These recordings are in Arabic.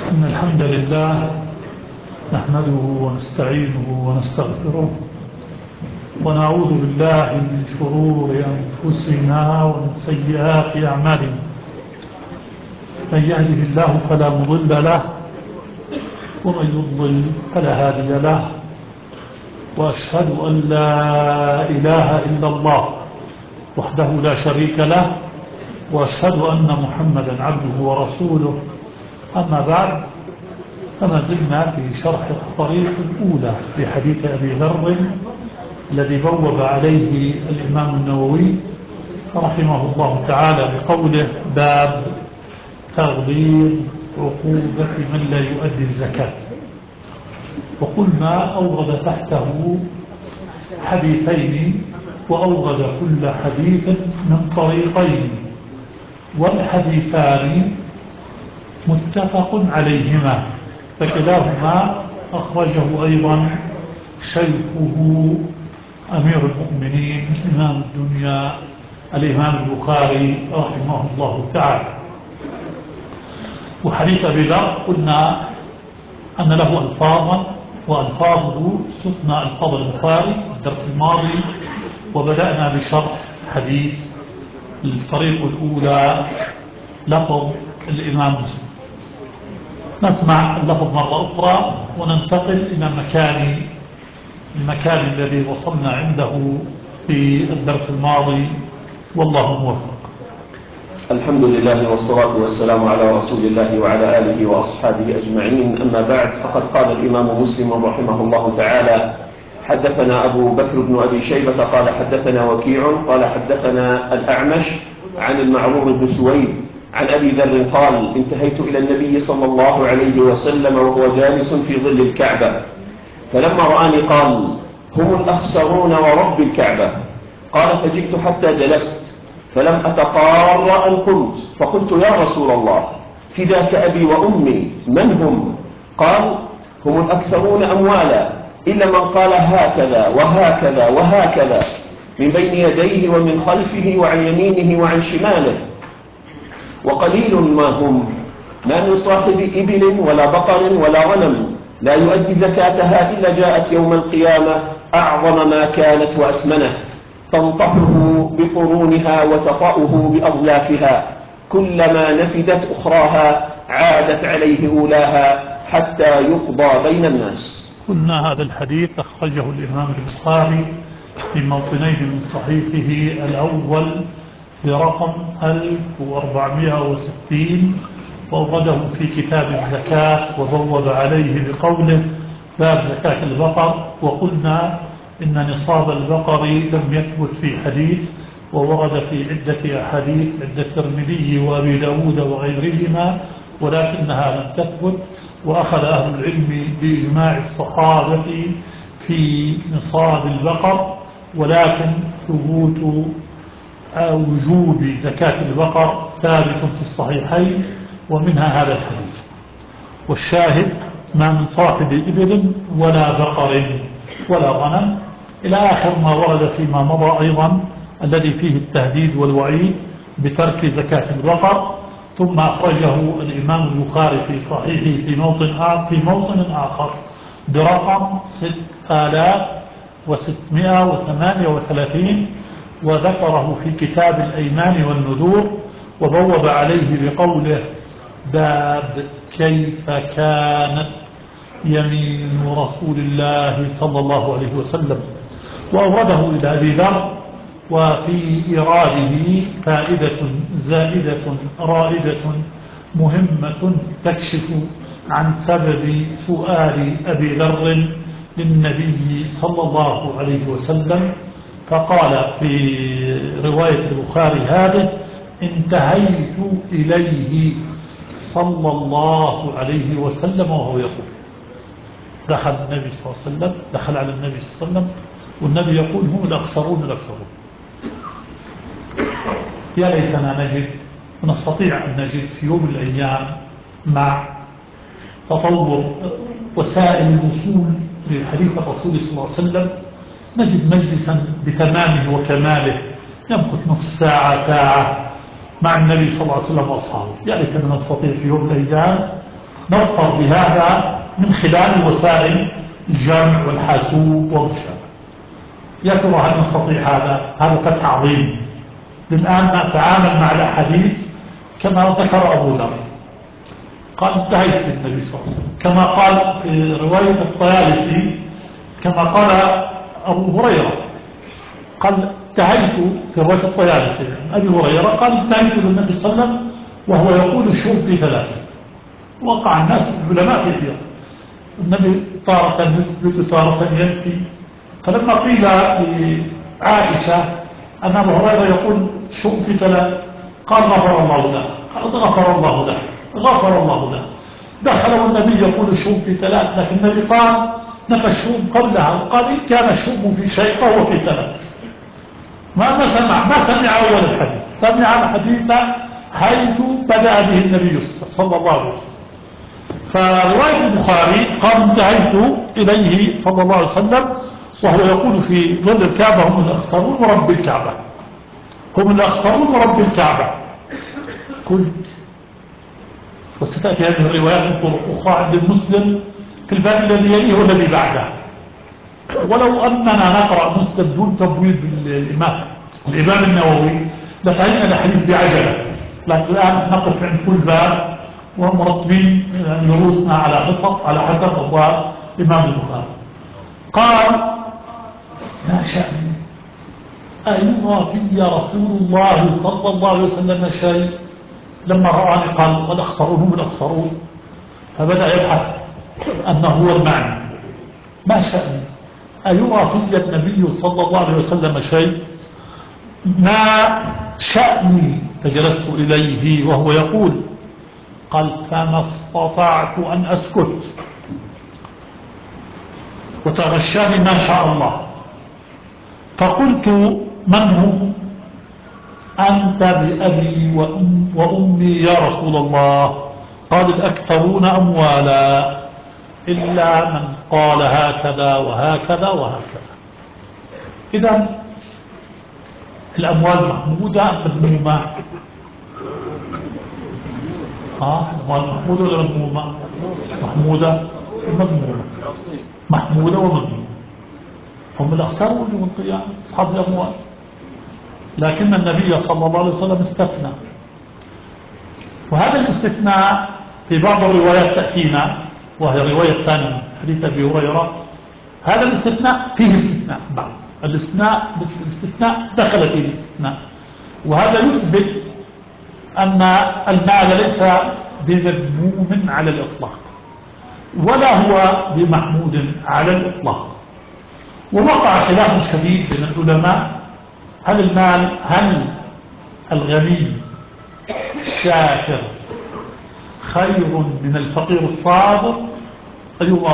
إن الحمد لله نحمده ونستعينه ونستغفره ونعوذ بالله من شرور أنفسنا ومن سيئات أعمالنا. من يهده الله فلا مضل له ومن يضلل فلا هادي له، وأشهد أن لا إله إلا الله وحده لا شريك له، وأشهد أن محمدا عبده ورسوله. أما بعد، فما زلنا في شرح الطريق الأولى في حديث أبي ذر الذي بوب عليه الإمام النووي رحمه الله تعالى بقوله: باب تغليظ عقوبة من لا يؤدي الزكاة. وقلنا أورد تحته حديثين، وأورد كل حديث من طريقين، والحديثان متفق عليهما، فكلاهما أخرجه أيضا شيخه أمير المؤمنين إمام الدنيا الإمام البخاري رحمه الله تعالى. وحديث أبي ذر قلنا أن له ألفاظا، وألفاظه سقنا ألفاظ البخاري الدرس الماضي، وبدأنا بشرح حديث الطريق الأولى لفظ الإمام مسلم. نسمع اللفظ مرة أخرى وننتقل إلى المكان الذي وصلنا عنده في الدرس الماضي، والله موفق. الحمد لله والصلاة والسلام على رسول الله وعلى آله وأصحابه أجمعين. أما بعد، فقد قال الإمام مسلم رحمه الله تعالى: حدثنا أبو بكر بن أبي شيبة قال حدثنا وكيع قال حدثنا الأعمش عن المعرور بن سويد عن أبي ذر قال: انتهيت إلى النبي صلى الله عليه وسلم وهو جالس في ظل الكعبة، فلما رآني قال: هم الأخسرون ورب الكعبة. قال: فجئت حتى جلست، فلم أتقار أن قمت، فقلت: يا رسول الله، فداك أبي وأمي، من هم؟ قال: هم الأكثرون أموالا، إلا من قال هكذا وهكذا وهكذا من بين يديه ومن خلفه وعن يمينه وعن شماله، وقليل ما هم، ما من صاحب إبل ولا بقر ولا غنم لا يؤدي زكاتها إلا جاءت يوم القيامة أعظم ما كانت وأسمنه، تنطحه بقرونها وتطأه بأضلافها، كلما نفدت أخراها عادت عليه أولاها حتى يقضى بين الناس. قلنا هذا الحديث أخرجه الإمام البخاري في موطنين من صحيحه، الأول برقم 1460، وأورده في كتاب الزكاة وبوب عليه بقوله: باب زكاة البقر. وقلنا إن نصاب البقر لم يثبت في حديث، وورد في عدة أحاديث عند الترمذي وأبي داود وغيرهما، ولكنها لم تثبت. وأخذ أهل العلم بإجماع الصحابة في نصاب البقر، ولكن ثبوت وجوب زكاة البقر ثابت في الصحيحين، ومنها هذا الحديث. والشاهد: ما من صاحب إبل ولا بقر ولا غنم، إلى آخر ما ورد فيما مضى أيضا، الذي فيه التهديد والوعيد بترك زكاة البقر. ثم أخرجه الإمام البخاري في صحيحه في موطن آخر برقم 6638، وذكره في كتاب الأيمان والنذور، وبوب عليه بقوله: باب كيف كانت يمين رسول الله صلى الله عليه وسلم. وأورده إلى أبي ذر، وفي إراده فائدة زائدة رائدة مهمة تكشف عن سبب سؤال أبي ذر للنبي صلى الله عليه وسلم. فقال في رواية البخاري هذه: انتهيت إليه صلى الله عليه وسلم وهو يقول. دخل النبي صلى الله عليه وسلم، دخل على النبي صلى الله عليه وسلم والنبي يقول: هم الأخسرون الأكثرون. يا ليتنا نجد ونستطيع أن نجد في يوم من الأيام، مع تطور وسائل الوصول لحديث الرسول صلى الله عليه وسلم، نجد مجلسا بتمامه وكماله يمكث نصف ساعة مع النبي صلى الله عليه وسلم وأصحابه. يا ليتنا نستطيع في يوم من الأيام نظفر بهذا من خلال وسائل الجمع والحاسوب وما شابه. يا ترى هل نستطيع هذا؟ هذا فتح عظيم. الآن نتعامل مع الأحاديث كما ذكر أبو ذر، قال انتهيت النبي صلى الله عليه وسلم، كما قال في رواية الطيالسي، كما قال أبو هريرة، قال انتهيت في رواية الطيالسي أبي هريرة قال انتهيت للنبي صلى الله عليه وسلم وهو يقول الشرب في ثلاثة. وقع الناس العلماء كثير، النبي تارة يثبت تارة ينفي. فلما قيل لعائشة أن أبو هريرة يقول الشرب في ثلاثة قال غفر الله له، قال غفر الله له، غفر الله له. دخل والنبي يقول الشرب في ثلاث، لكن النبي قال نفى الشرب قبلها وقال إن كان الشرب في شيء فهو في ثلاث. ما سمع أول الحديث، سمع الحديث حيث بدأ به النبي صلى الله عليه وسلم. فرواية البخاري قال انتهيت إليه صلى الله عليه وسلم وهو يقول في ظل الكعبة هم الأخسرون ورب الكعبة، هم الأخسرون ورب الكعبة. وستأتي هذه الروايات من طرق أخرى عند المسلم في الباب الذي يليه والذي بعده. ولو أننا نقرأ مسلم دون تبويب الإمام النووي لفهمنا الحديث بعجلة، لكن الآن نقف عند كل باب ومرتبين دروسنا على قصص على حسب أبواب الإمام البخاري. قال ما شأني أيرى في رسول الله صلى الله عليه وسلم شيء؟ لما رآني قال والأخسرون هم الأخسرون، فبدأ يبحث أنه هو المعنى. ما شأني أيرى في النبي صلى الله عليه وسلم شيء؟ ما شأني؟ فجلست إليه وهو يقول، قال فما استطعت أن أسكت وتغشاني ما شاء الله، فقلت من هم؟ أنت بأبي وأمي يا رسول الله. قال الأكثرون أموالا إلا من قال هكذا وهكذا وهكذا. إذن الأموال محمودة أم مذمومة؟ الأموال محمودة ولا مذمومة؟ محمودة ومذمومة، محمودة ومذمومة. هم الأخسرون يوم القيامة أصحاب الأموال، لكن النبي صلى الله عليه وسلم استثنى. وهذا الاستثناء في بعض الروايات تأتينا، وهي رواية ثانية من حديث أبي هريرة. هذا الاستثناء فيه استثناء بعض الاستثناء دخل فيه الاستثناء، وهذا يثبت أن المال ليس بمذموم على الإطلاق ولا هو بمحمود على الإطلاق. ووقع خلاف شديد بين العلماء، هل الغني الشاكر خير من الفقير الصابر؟ أيهما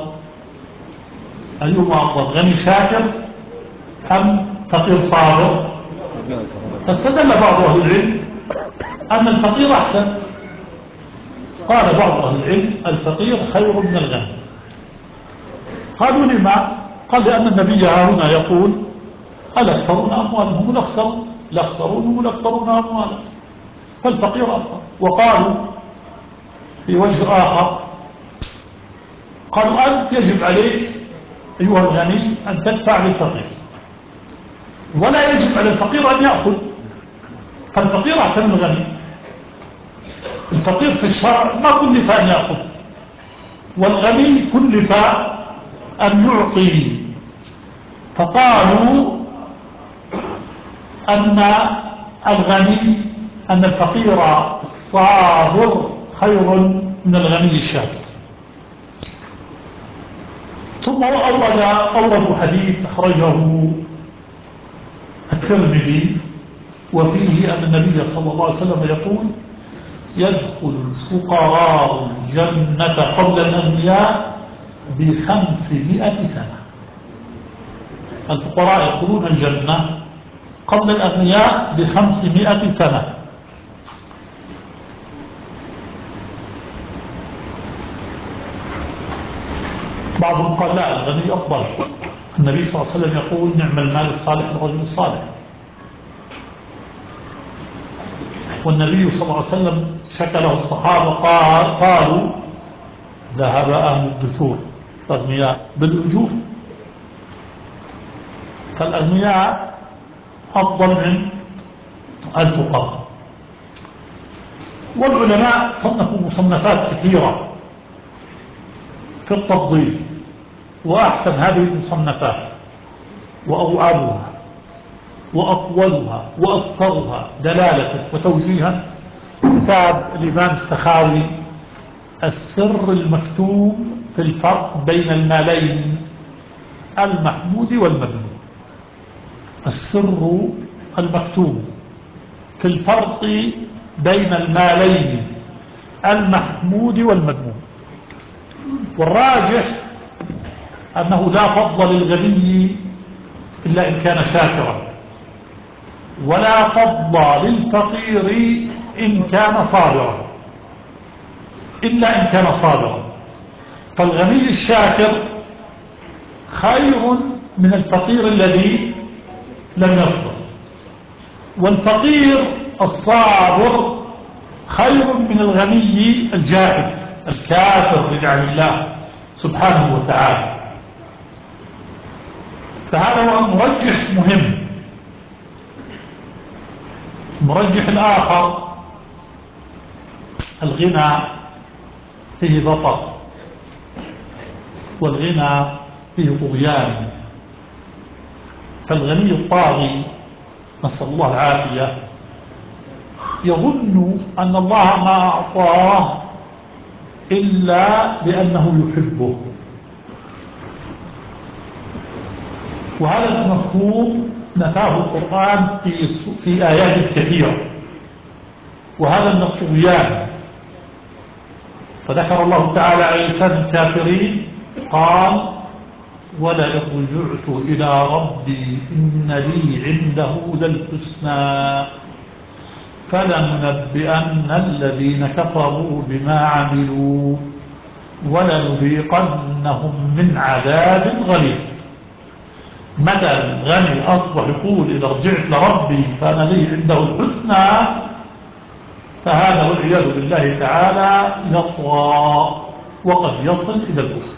أفضل غني شاكر أم فقير صابر؟ فاستدل بعض أهل العلم أن الفقير أحسن. قال بعض أهل العلم الفقير خير من الغني. قالوا لما؟ قال لأن النبي هنا يقول الأكثرون أموالا هم الأخسرون هم الأكثرون أموالا، فالفقير أفضل. وقالوا في وجه آخر، قالوا أنت يجب عليك أيها الغني أن تدفع للفقير، ولا يجب على الفقير أن يأخذ، فالفقير أحسن من الغني. الفقير في الشرع ما كلف أن يأخذ، والغني كلف أن يعطي. فقالوا أن الفقير الصابر خير من الغني الشاكر. ثم أوردوا حديث أخرجه الترمذي وفيه أن النبي صلى الله عليه وسلم يقول يدخل الفقراء الجنة قبل الأغنياء ب500 سنة. الفقراء يدخلون الجنة قبل الأغنياء ب500 سنة. بعضهم قال لا، الغني أفضل. النبي صلى الله عليه وسلم يقول نعم المال الصالح للرجل الصالح. والنبي صلى الله عليه وسلم شكله الصحابة قالوا ذهب أهل الدثور الأغنياء بالأجور، فالأغنياء أفضل من الفقراء. والعلماء صنفوا مصنفات كثيرة في التفضيل، وأحسن هذه المصنفات وأوعبها وأطولها وأكثرها دلالة وتوجيها كتاب الإمام السخاوي السر المكتوم في الفرق بين المالين المحمود والمذموم. السر المكتوم في الفرق بين المالين المحمود والمذموم. والراجح أنه لا فضل للغني إلا إن كان شاكرا، ولا فضل للفقير إن كان صابرا، إلا إن كان صابرا. فالغني الشاكر خير من الفقير الذي لم يصبر، والفقير الصابر خير من الغني الجاهل الكافر بنعم الله سبحانه وتعالى. فهذا هو مرجح مهم. المرجح الآخر الغنى فيه بطر، والغنى فيه طغيان. فالغني الطاغي نسأل الله العافية يظن أن الله ما أعطاه إلا لأنه يحبه، وهذا المفهوم نفاه القرآن في آيات كثيرة، وهذا من الطغيان. فذكر الله تعالى على لسان الكافرين قال: ولئن رجعت إلى ربي إن لي عنده للحسنى فلننبئن الذين كفروا بما عملوا ولنذيقنهم من عذاب غليظ. متى الغني أصبح يقول إذا رجعت لربي فأنا لي عنده الحسنى، فهذا والعياذ بالله تعالى يطغى وقد يصل إلى الكفر.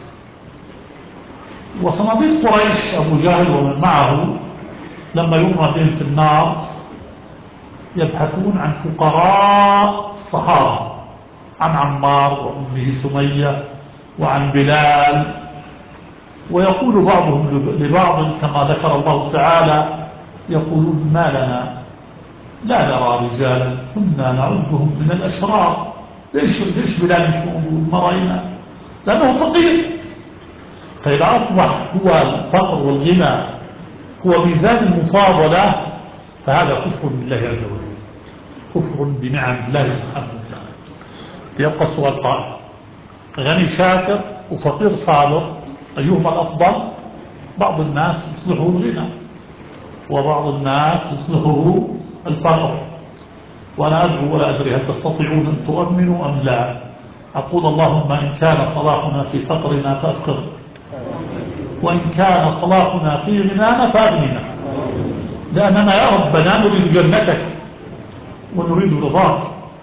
وصناديد قريش أبو جهل ومن معه لما يرمى بهم في النار يبحثون عن فقراء الصحابة، عن عمار وأمه سمية وعن بلال، ويقول بعضهم لبعض كما ذكر الله تعالى يقولون: ما لنا لا نرى رجالا كنا نعدهم من الأشرار. ليش بلال مش موجود؟ ما رأينا، لأنه فقير. فإذا أصبح هو الفقر والغنى هو ميزان المفاضلة فهذا كفر بالله عز وجل، كفر بنعم الله سبحانه وتعالى. يبقى السؤال قائم: غني شاكر وفقير صابر أيهما الأفضل؟ بعض الناس يصلحه الغنى، وبعض الناس يصلحه الفقر. وأنا أدعو ولا أدري هل تستطيعون أن تؤمنوا أم لا. أقول: اللهم إن كان صلاحنا في فقرنا فأفقر، وإن كان صلاحنا في غنانا فأغننا، لأننا يا ربنا نريد جنتك ونريد رضاك.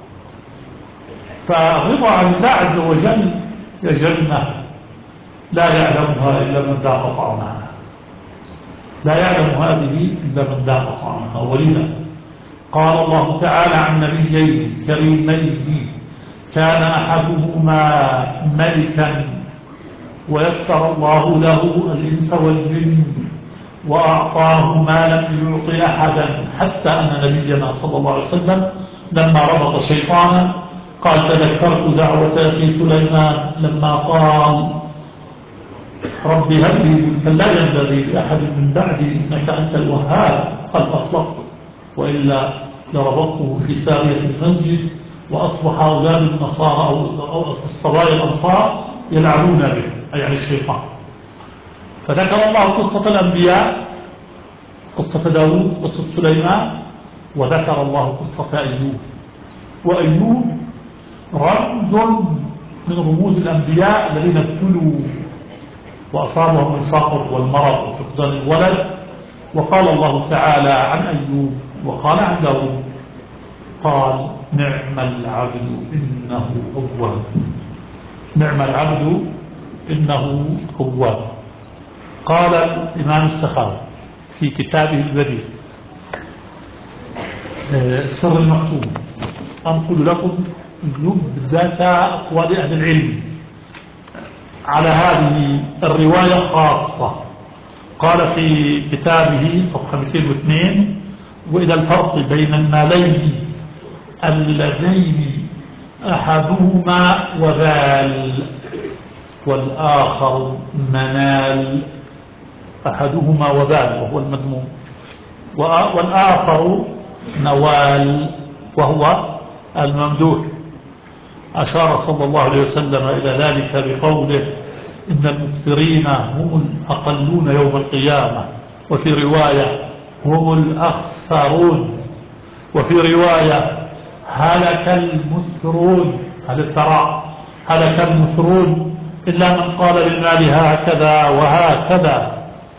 فالرضا عن الله عز وجل يا جنة لا يعلمها إلا من ذاق طعمها، لا يعلم هذه إلا من ذاق طعمها. ولذا قال الله تعالى عن نبيين كريمين كان أحدهما ملكا ويسر الله له الإنس والجن وأعطاه ما لم يعط أحدا، حتى أن نبينا صلى الله عليه وسلم لما ربط شيطانا قال: تذكرت دعوة أخي سليمان لما قال: رب هب لي ملكا لا ينبغي لأحد من بعدي إنك أنت الوهاب. قال: فأطلقته، وإلا لربطته في سارية المسجد وأصبح أولاد النصارى أو الصبايا الأنصار يلعبون به، أي يعني الشيطان. فذكر الله قصة الأنبياء، قصة داود، قصة سليمان، وذكر الله قصة أيوب. وأيوب رمز من رموز الأنبياء الذين ابتلوا وأصابهم الفقر والمرض وفقدان الولد. وقال الله تعالى عن أيوب وقال عن داود: قال: نعم العبد إنه أواب. نعم العبد إنه أواب. قال الإمام السخاوي في كتابه البديع السر المكتوب، أنقل لكم جملة أقوال أهل العلم على هذه الرواية خاصة. قال في كتابه صفحة 202: وإلى الفرق بين المالين اللذين أحدهما وبال والآخر منال. أحدهما وبال وهو المذموم، والآخر نوال وهو الممدوح. أشار صلى الله عليه وسلم إلى ذلك بقوله: إن المكثرين هم الأقلون يوم القيامة، وفي رواية هم الأخسرون، وفي رواية هلك المثرون. هل الثراء هلك المثرون إلا من قال للمال هكذا وهكذا،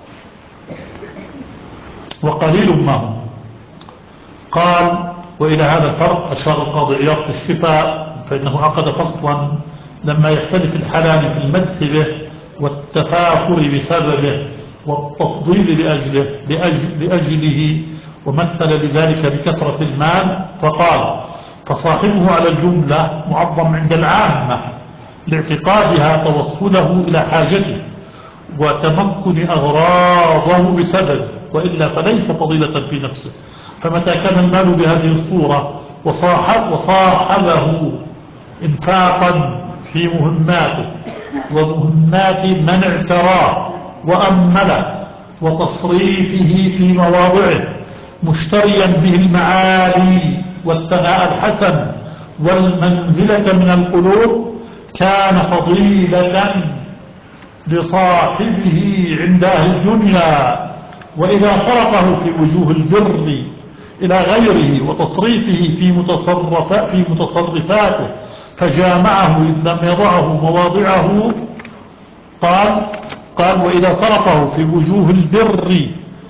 وقليل ما هم. قال: وإلى هذا الفرق أشار القاضي عياض في الشفاء، فإنه عقد فصلا لما يختلف الحلال في المدح به والتفاخر بسببه والتفضيل لأجله، ومثل بذلك بكثرة المال فقال: فصاحبه على الجملة معظم عند العامة لاعتقادها توصله إلى حاجته وتمكن أغراضه بسبب، وإلا فليس فضيلة في نفسه. فمتى كان المال بهذه الصورة وصاحبه إنفاقا في مهماته ومهمات من اعتراه وأمله وتصريفه في مواضعه، مشتريا به المعالي والثناء الحسن والمنزلة من القلوب، كان فضيلة لصاحبه عند أهل الدنيا. وإذا صرفه في وجوه البر إلى غيره وتصريفه في متصرفاته فجامعه إذ لم يضعه مواضعه، قال: وإذا صرفه في وجوه البر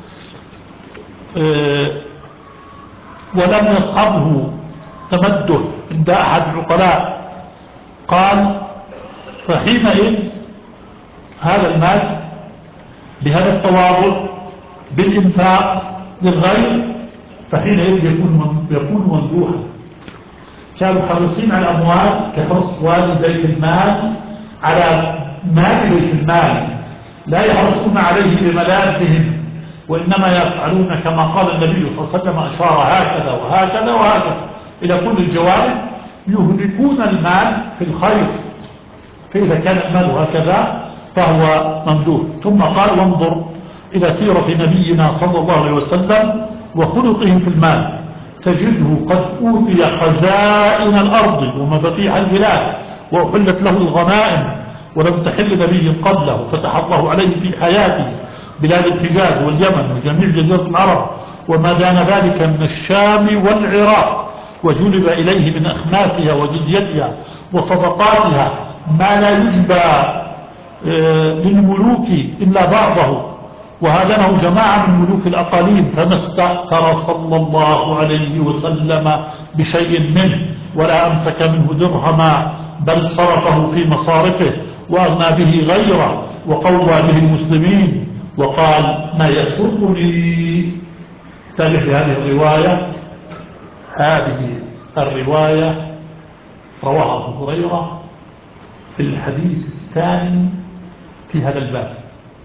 ولم يصحبه تمده عند أحد العقلاء، قال: فحينئذ هذا المال بهذا التواضع بالإنفاق للغير، فحينئذ يكون ممدوحا. كانوا حريصين على الأموال كحرص والد بيت المال على مال بيت المال، لا يحرصون عليه بملاذهم، وإنما يفعلون كما قال النبي صلى الله عليه وسلم، أشار هكذا وهكذا وهكذا إلى كل الجوانب، يهلكون المال في الخير. فإذا كان المال هكذا فهو ممدوح. ثم قال: وانظر إلى سيرة نبينا صلى الله عليه وسلم وخلقه في المال، تجده قد أوتي خزائن الأرض ومفاتيح البلاد، وأحلت له الغنائم، ولم تحل نبي قبله، فتح الله عليه في حياته بلاد الحجاز واليمن وجميع جزيرة العرب وما دان ذلك من الشام والعراق، وجلب إليه من أخماسها وجزيتها وصدقاتها ما لا يجبى للملوك إلا بعضه، وهادنه جماعة من ملوك الأقاليم، فما استأثر صلى الله عليه وسلم بشيء منه ولا أمسك منه درهما، بل صرفه في مصارفه وأغنى به غيره وقوى به المسلمين. وقال: ما يسرني. انتبه هذه الرواية رواها أبو هريرة في الحديث الثاني في هذا الباب،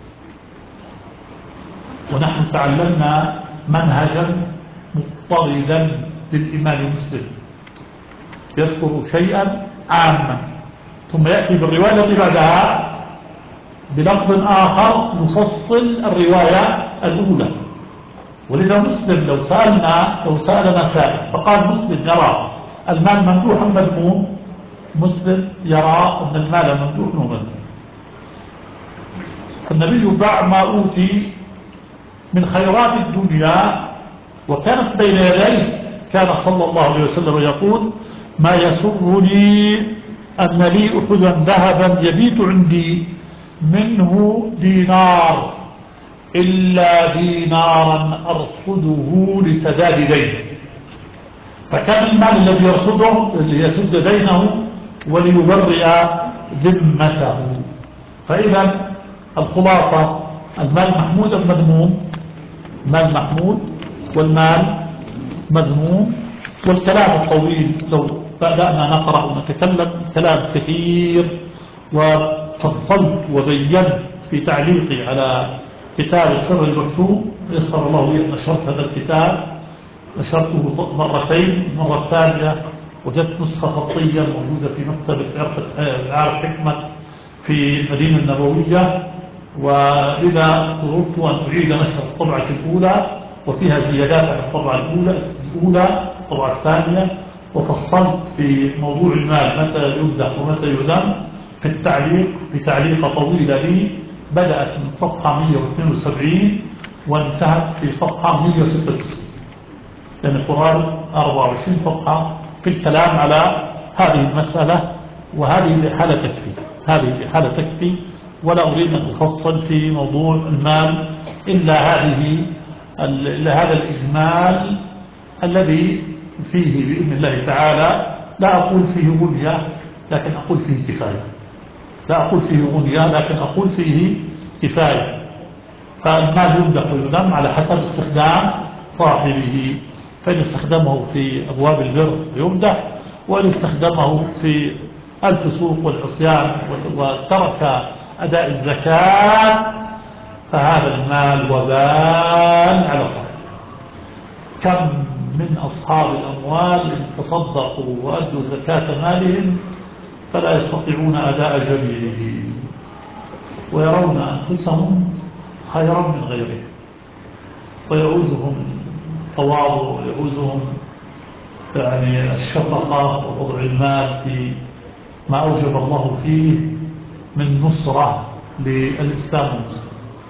ونحن تعلمنا منهجا مضطردا للإمام مسلم، يذكر شيئا عاما ثم يأتي بالرواية التي بعدها بلفظ آخر يفصل الرواية الأولى. ولذا مسلم لو سألنا سائل فقال مسلم يرى المال ممدوحا مذموم، مسلم يرى أن المال ممدوح ومذموم. فالنبي بعد ما أوتي من خيرات الدنيا وكانت بين يديه، كان صلى الله عليه وسلم يقول: ما يسرني أن لي أحدا ذهبا يبيت عندي منه دينار إلا دينارا أرصده لسداد دينه. فكان المال الذي يرصده ليسد دينه وليبرئ ذمته. فإذا الخلاصة المال محمود أم مذموم؟ المال محمود والمال مذموم. والكلام الطويل لو بدأنا نقرأ ونتكلم كلام كثير، وفصلت وبينت في تعليقي على كتاب السر المكتوب، يسر الله لي أن نشرت هذا الكتاب، نشرته مرتين. المرة الثانية وجدت نسخة خطية موجودة في مكتبة عارف حكمة في المدينة النبوية، ولذا قررت أن أعيد نشر الطبعة الأولى وفيها زيادات عن الطبعة الأولى الطبعة الثانية، وفصلت في موضوع المال متى يمدح ومتى يذم في التعليق، في تعليقة طويلة لي بدأت من صفحة 172 وانتهت في صفحة 196، يعني قرابة 24 صفحة في الكلام على هذه المسألة. وهذه بحالة تكفي، هذه بحالة تكفي، ولا أريد أن أفصل في موضوع المال إلا هذا الإجمال الذي فيه بإذن الله تعالى لا أقول فيه غنية لكن أقول فيه كفاية، لا أقول فيه غنية لكن أقول فيه كفاية. فالمال يمدح ويذم على حسب استخدام صاحبه، فإن استخدمه في أبواب البر يمدح، وإن استخدمه في الفسوق والعصيان وترك أداء الزكاة فهذا المال وبال على صاحبه. كم من أصحاب الأموال تصدقوا وأدوا زكاة مالهم فلا يستطيعون أداء جميله، ويرون أنفسهم خيرا من غيرهم، ويعوزهم التواضع ويعوزهم يعني الشفقة ووضع المال في ما أوجب الله فيه من نصرة للإسلام والمسلمين.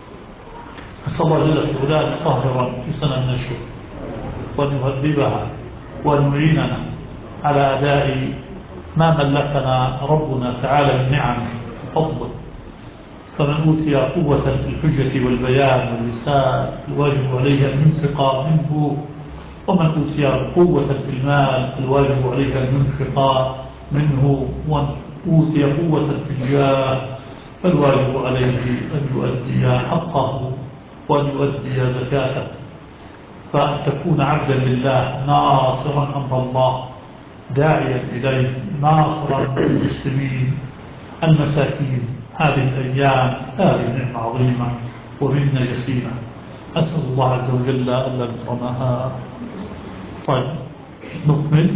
أسأل الله جل في علاه أن يطهر نفوسنا من الشرك وأن يهذبها وأن يعيننا على أداء ما ملكنا ربنا تعالى من نعمه وفضله. فمن أوتي قوة في الحجة والبيان واللسان فالواجب عليه أن ينفق منه، ومن أوتي قوة في المال فالواجب عليه أن ينفق منه، ومن أوتي قوة في الجاه فالواجب عليه أن يؤدي حقه وأن يؤدي زكاته. فأن تكون عبدا لله ناصرا أمر الله داعيا إليه ناصرا للمسلمين المساكين. هذه الأيام هذه نعمة عظيمة ومنة جسيمة، أسأل الله عز وجل ألا نكرمها. طيب نكمل.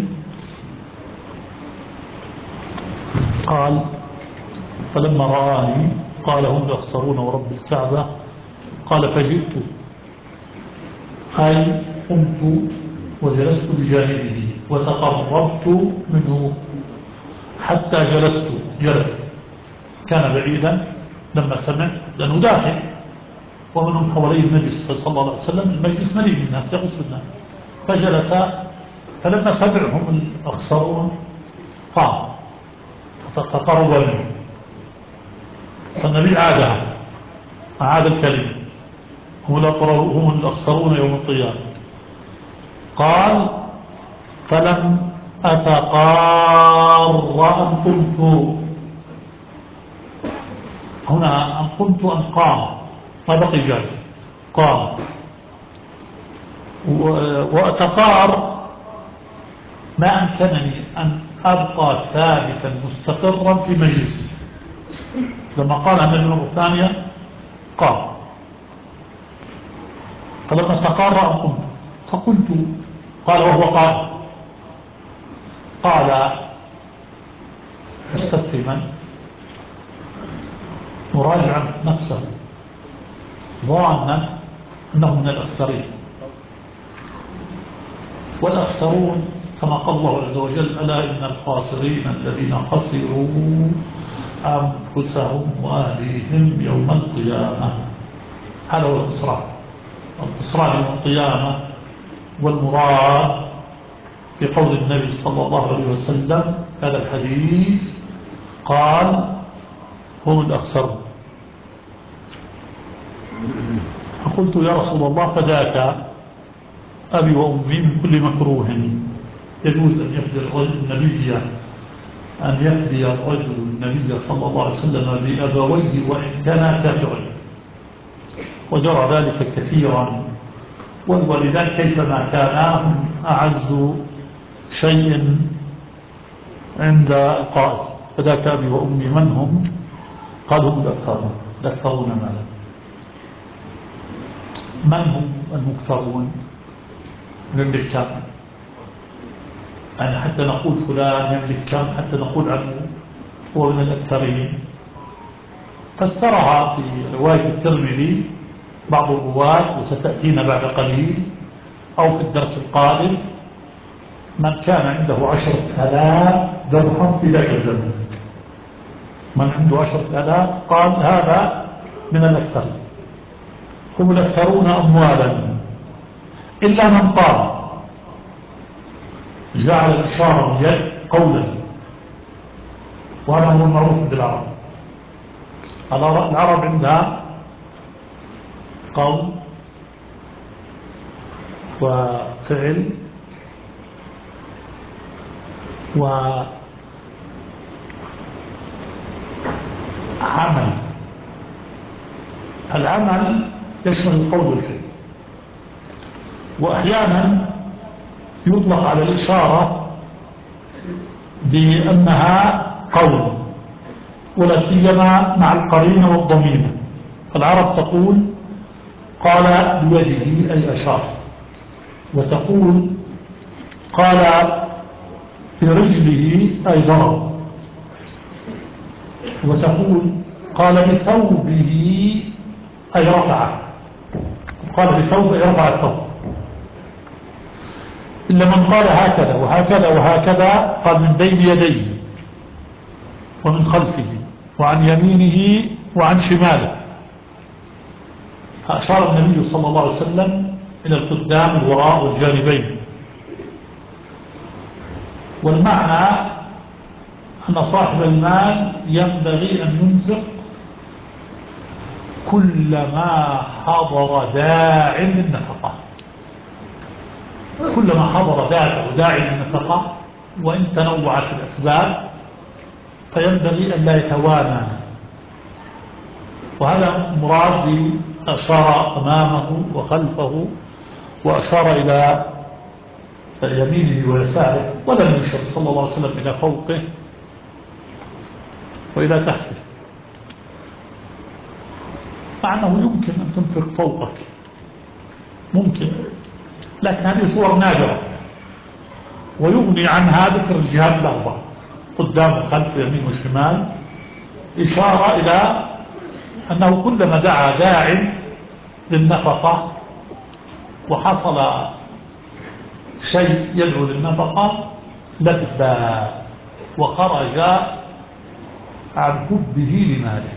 قال فلما رآني قال هم الأخسرون ورب الكعبة. قال فجئت أي قمت وجلست بجانبه وتقربت منه حتى جلس كان بعيدا لما سمع لأنه داخل ومن حواليه النبي صلى الله عليه وسلم، المجلس مليء من الناس يغص الناس، فجلس. فلما سمعهم الأخسرون قام فتقرب منه، فالنبي أعاد الكلمة هم الأخسرون يوم القيامة. قال فلم أتقار أن قمت، هنا أن قمت أن قام ما بقي جالس، قام. وأتقار ما أمكنني أن أبقى ثابتا مستقرا في مجلسي. لما قال النبي المرة الثانية قام. فلما تقار أن قمت فقلت، قال وهو قال مستفهما مراجعا نفسه ظانا أنه من الأخسرين. والأخسرون كما قال الله عز وجل ألا إن الخاسرين الذين خسروا أنفسهم وأهليهم يوم القيامة. هذا هو الخسران يوم القيامة. والمراد في قول النبي صلى الله عليه وسلم هذا الحديث قال هم الأخسرون. فقلت يا رسول الله فذاك أبي وأمي من كل مكروه يجوز أن يفدي النبي أن يهدي الرجل النبي صلى الله عليه وسلم بأبويه وإن كانا كافرين، وجرى ذلك كثيرا. والوالدان كيفما كانا هم أعز شيء عند القائد. فذاك أبي وأمي من هم؟ قال هم الأكثرون مالا. من هم المكثرون؟ يملك كم؟ يعني حتى نقول فلان يملك كم، حتى نقول عنه هو من الأكثرين. فسرها في رواية الترمذي بعض الرواة، وستأتينا بعد قليل أو في الدرس القادم: من كان عنده 10,000 درهم في ذاك الزمن. من عنده 10,000 قال هذا من الأكثرين، هم الأكثرون أموالا، إلا من قال جعل الإشارة بيد قولا، وهذا هو المعروف بالعرب. العرب عندها قول وفعل وعمل. العمل يشمل القول والفعل، وأحيانا يطلق على الإشارة بأنها قول، ولا سيما مع القرينة والضمير. العرب تقول قال بيده أي أشار، وتقول قال برجله أي ضرب، وتقول قال بثوبه أي رفعه، قال بثوبه أي رفع الثوب. إلا من قال هكذا وهكذا وهكذا قال من بين يديه ومن خلفه وعن يمينه وعن شماله. فأشار النبي صلى الله عليه وسلم إلى القدام والوراء والجانبين. والمعنى أن صاحب المال ينبغي أن ينفق كلما حضر داع للنفقة، كلما حضر داعي للنفقة، وإن تنوعت الأسباب فينبغي أن لا يتوانى. وهذا مراد أشار أمامه وخلفه، وأشار إلى يمينه ويساره، ولم يشر صلى الله عليه وسلم إلى فوقه وإلى تحته، مع أنه يمكن أن تنفق فوقك، ممكن، لكن هذه صور نادرة، ويغني عنها ذكر الجهات الأربعة: قدام وخلف ويمين وشمال، إشارة إلى أنه كلما دعا داع للنفقة وحصل شيء يدعو للنفقة لبى وخرج عن حبه لماله.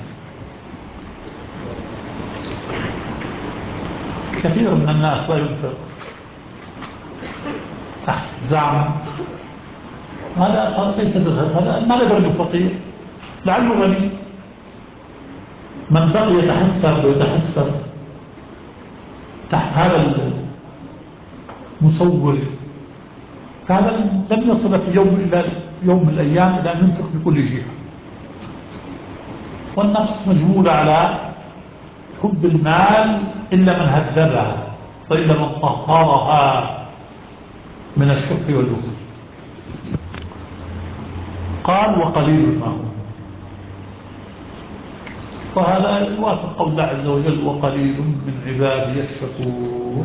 كثير من الناس لا ينفق تحت زعم هذا ليس بالغير، هذا ما ندري فقير لعله غني. من بقي يتحسر ويتحسس تحت هذا المصور، هذا لم يصل في يوم إلا يوم من الأيام إلى أن ينفق بكل جهة. والنفس مجبولة على حب المال إلا من هذبها، وإلا من طهرها من الشح والبخل. قال وقليل ما هو، وهذا يوافق قول الله عز وجل: وقليل من عبادي الشكور.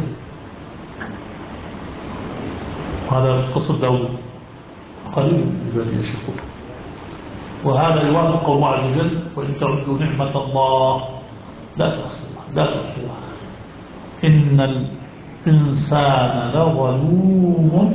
هذا قصد داود، قليل من عبادي الشكور. وهذا يوافق قول الله عز وجل: وإن تعدوا نعمة الله لا تحصوها إن الإنسان لظلوم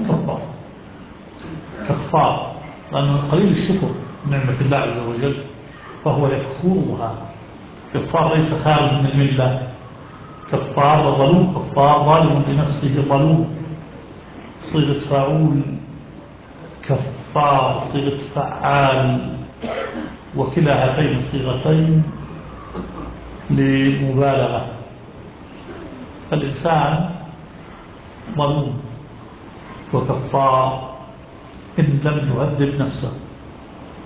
كفار، لأنه قليل الشكر نعمة الله عز وجل فهو يكفرها. كفار ليس خارج من الملة، كفار ظلوم، كفار ظالم لنفسه ظلوم، صيغة فاعول، كفار صيغة فعال، وكلا هاتين الصيغتين لمبالغة. الإنسان ظلوم وكفار إن لم يهذب نفسه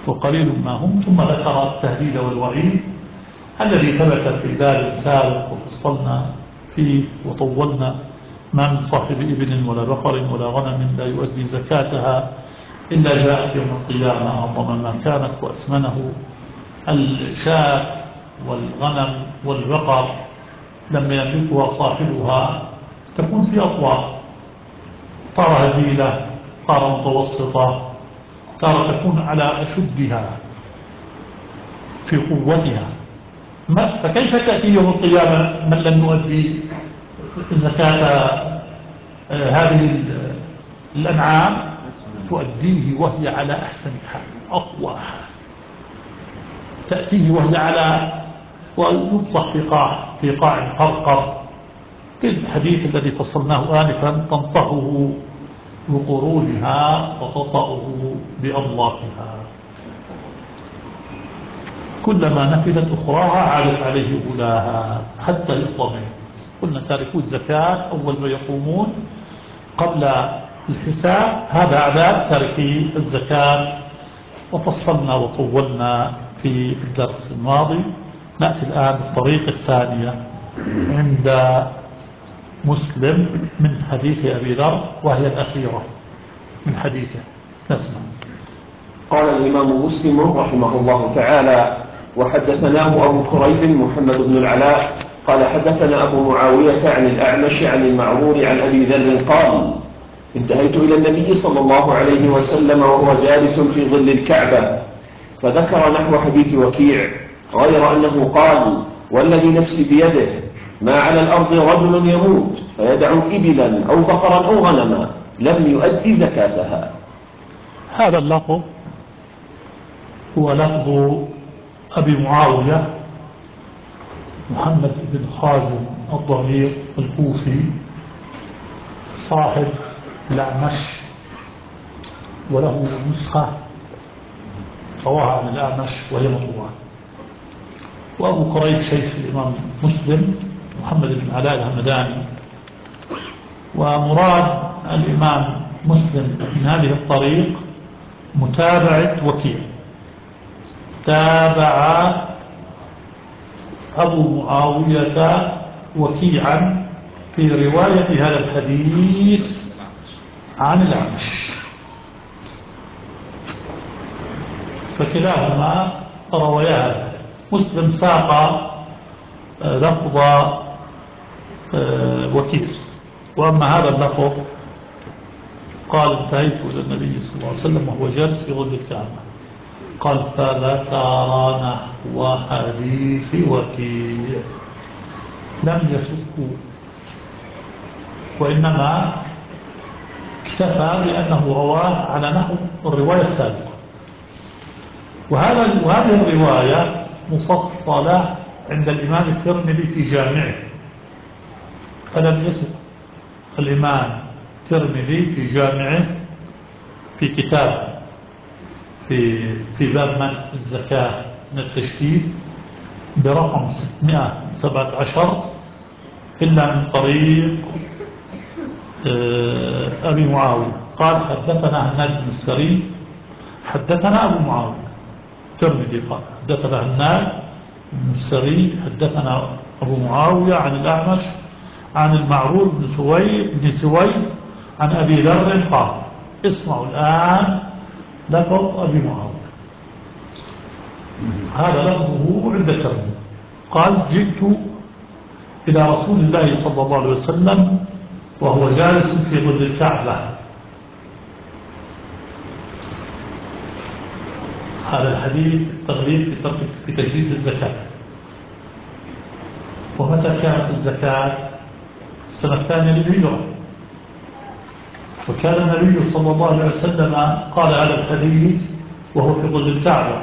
وقليل ما هم، ثم ذكر التهديد والوعيد الذي ثبت في باب سابق وفصلنا فيه وطولنا: ما من صاحب إبل ولا بقر ولا غنم لا يؤدي زكاتها إلا جاءت يوم القيامة أعظم ما كانت وأثمنه. الشاة والغنم والبقر لما يملكها صاحبها تكون في أطوار، ترى هزيلة، ترى متوسطة، ترى تكون على أشدها في قوتها. فكيف تأتي يوم القيامة من لم يؤدي زكاة هذه الأنعام تؤديه وهي على أحسن حال أقوى حال، تأتيه وهي على ويطلق في قاع قرقر في الحديث الذي فصلناه آنفا: تنطحه بقرونها وتطأه بأضلافها، كلما نفذت أخراها عادت عليه أولاها حتى يقضى منه. قلنا تاركو الزكاة أول ما يقومون قبل الحساب هذا عذاب تاركي الزكاة، وفصلنا وطولنا في الدرس الماضي. نأتي الآن بالطريقة الثانية عند مسلم من حديث أبي ذر، وهي الأخيرة من حديثه. نسمع. قال الإمام مسلم رحمه الله تعالى: وحدثناه أبو كريب محمد بن العلاء قال حدثنا أبو معاوية عن الأعمش عن المعرور عن أبي ذر قال: انتهيت إلى النبي صلى الله عليه وسلم وهو جالس في ظل الكعبة فذكر نحو حديث وكيع، غير أنه قال: والذي نفسي بيده ما على الأرض رجل يموت فيدع إبلا أو بقرا أو غنما لم يؤدي زكاتها. هذا اللفظ هو لفظ أبي معاوية محمد بن خازم الضرير الكوفي صاحب الأعمش، وله نسخة رواها عن الأعمش وهي مطبوعة. وأبو كريب شيخ الإمام مسلم محمد بن علاء الهمداني. ومراد الإمام مسلم من هذه الطريق متابعة وكيع، تابع أبو معاوية وكيعا في رواية هذا الحديث عن الأعمش، فكلاهما روايا هذا. مسلم ساق لفظ وكيع، وأما هذا اللفظ قال: انتهيت إلى النبي صلى الله عليه وسلم وهو جالس في ظل الكعبة، قال: فذكر نحو حديث وكيع، لم يشكوا، وإنما اكتفى بأنه رواه على نحو الرواية السابقة. وهذه الرواية مفصلة عند الإمام الترمذي في جامعه، فلم يسق الإمام الترمذي في جامعه في كتاب في باب منع الزكاة من التشديد برقم 617 إلا من طريق أبي معاوية. قال: حدثنا هناد بن السري حدثنا أبو معاوية. الترمذي قال: حدثنا هناد بن السري حدثنا أبو معاوية عن الأعمش عن المعرور بن سويد عن أبي ذر قال. اسمعوا الآن لفظ أبي معاوية، هذا لفظه عند الترمذي. قال: جئت إلى رسول الله صلى الله عليه وسلم وهو جالس في ظل الكعبة. هذا الحديث التغليب في تجديد الزكاة. ومتى كانت الزكاة؟ السنة الثانية للهجرة، وكان النبي صلى الله عليه وسلم قال هذا الحديث وهو في ظل الكعبة،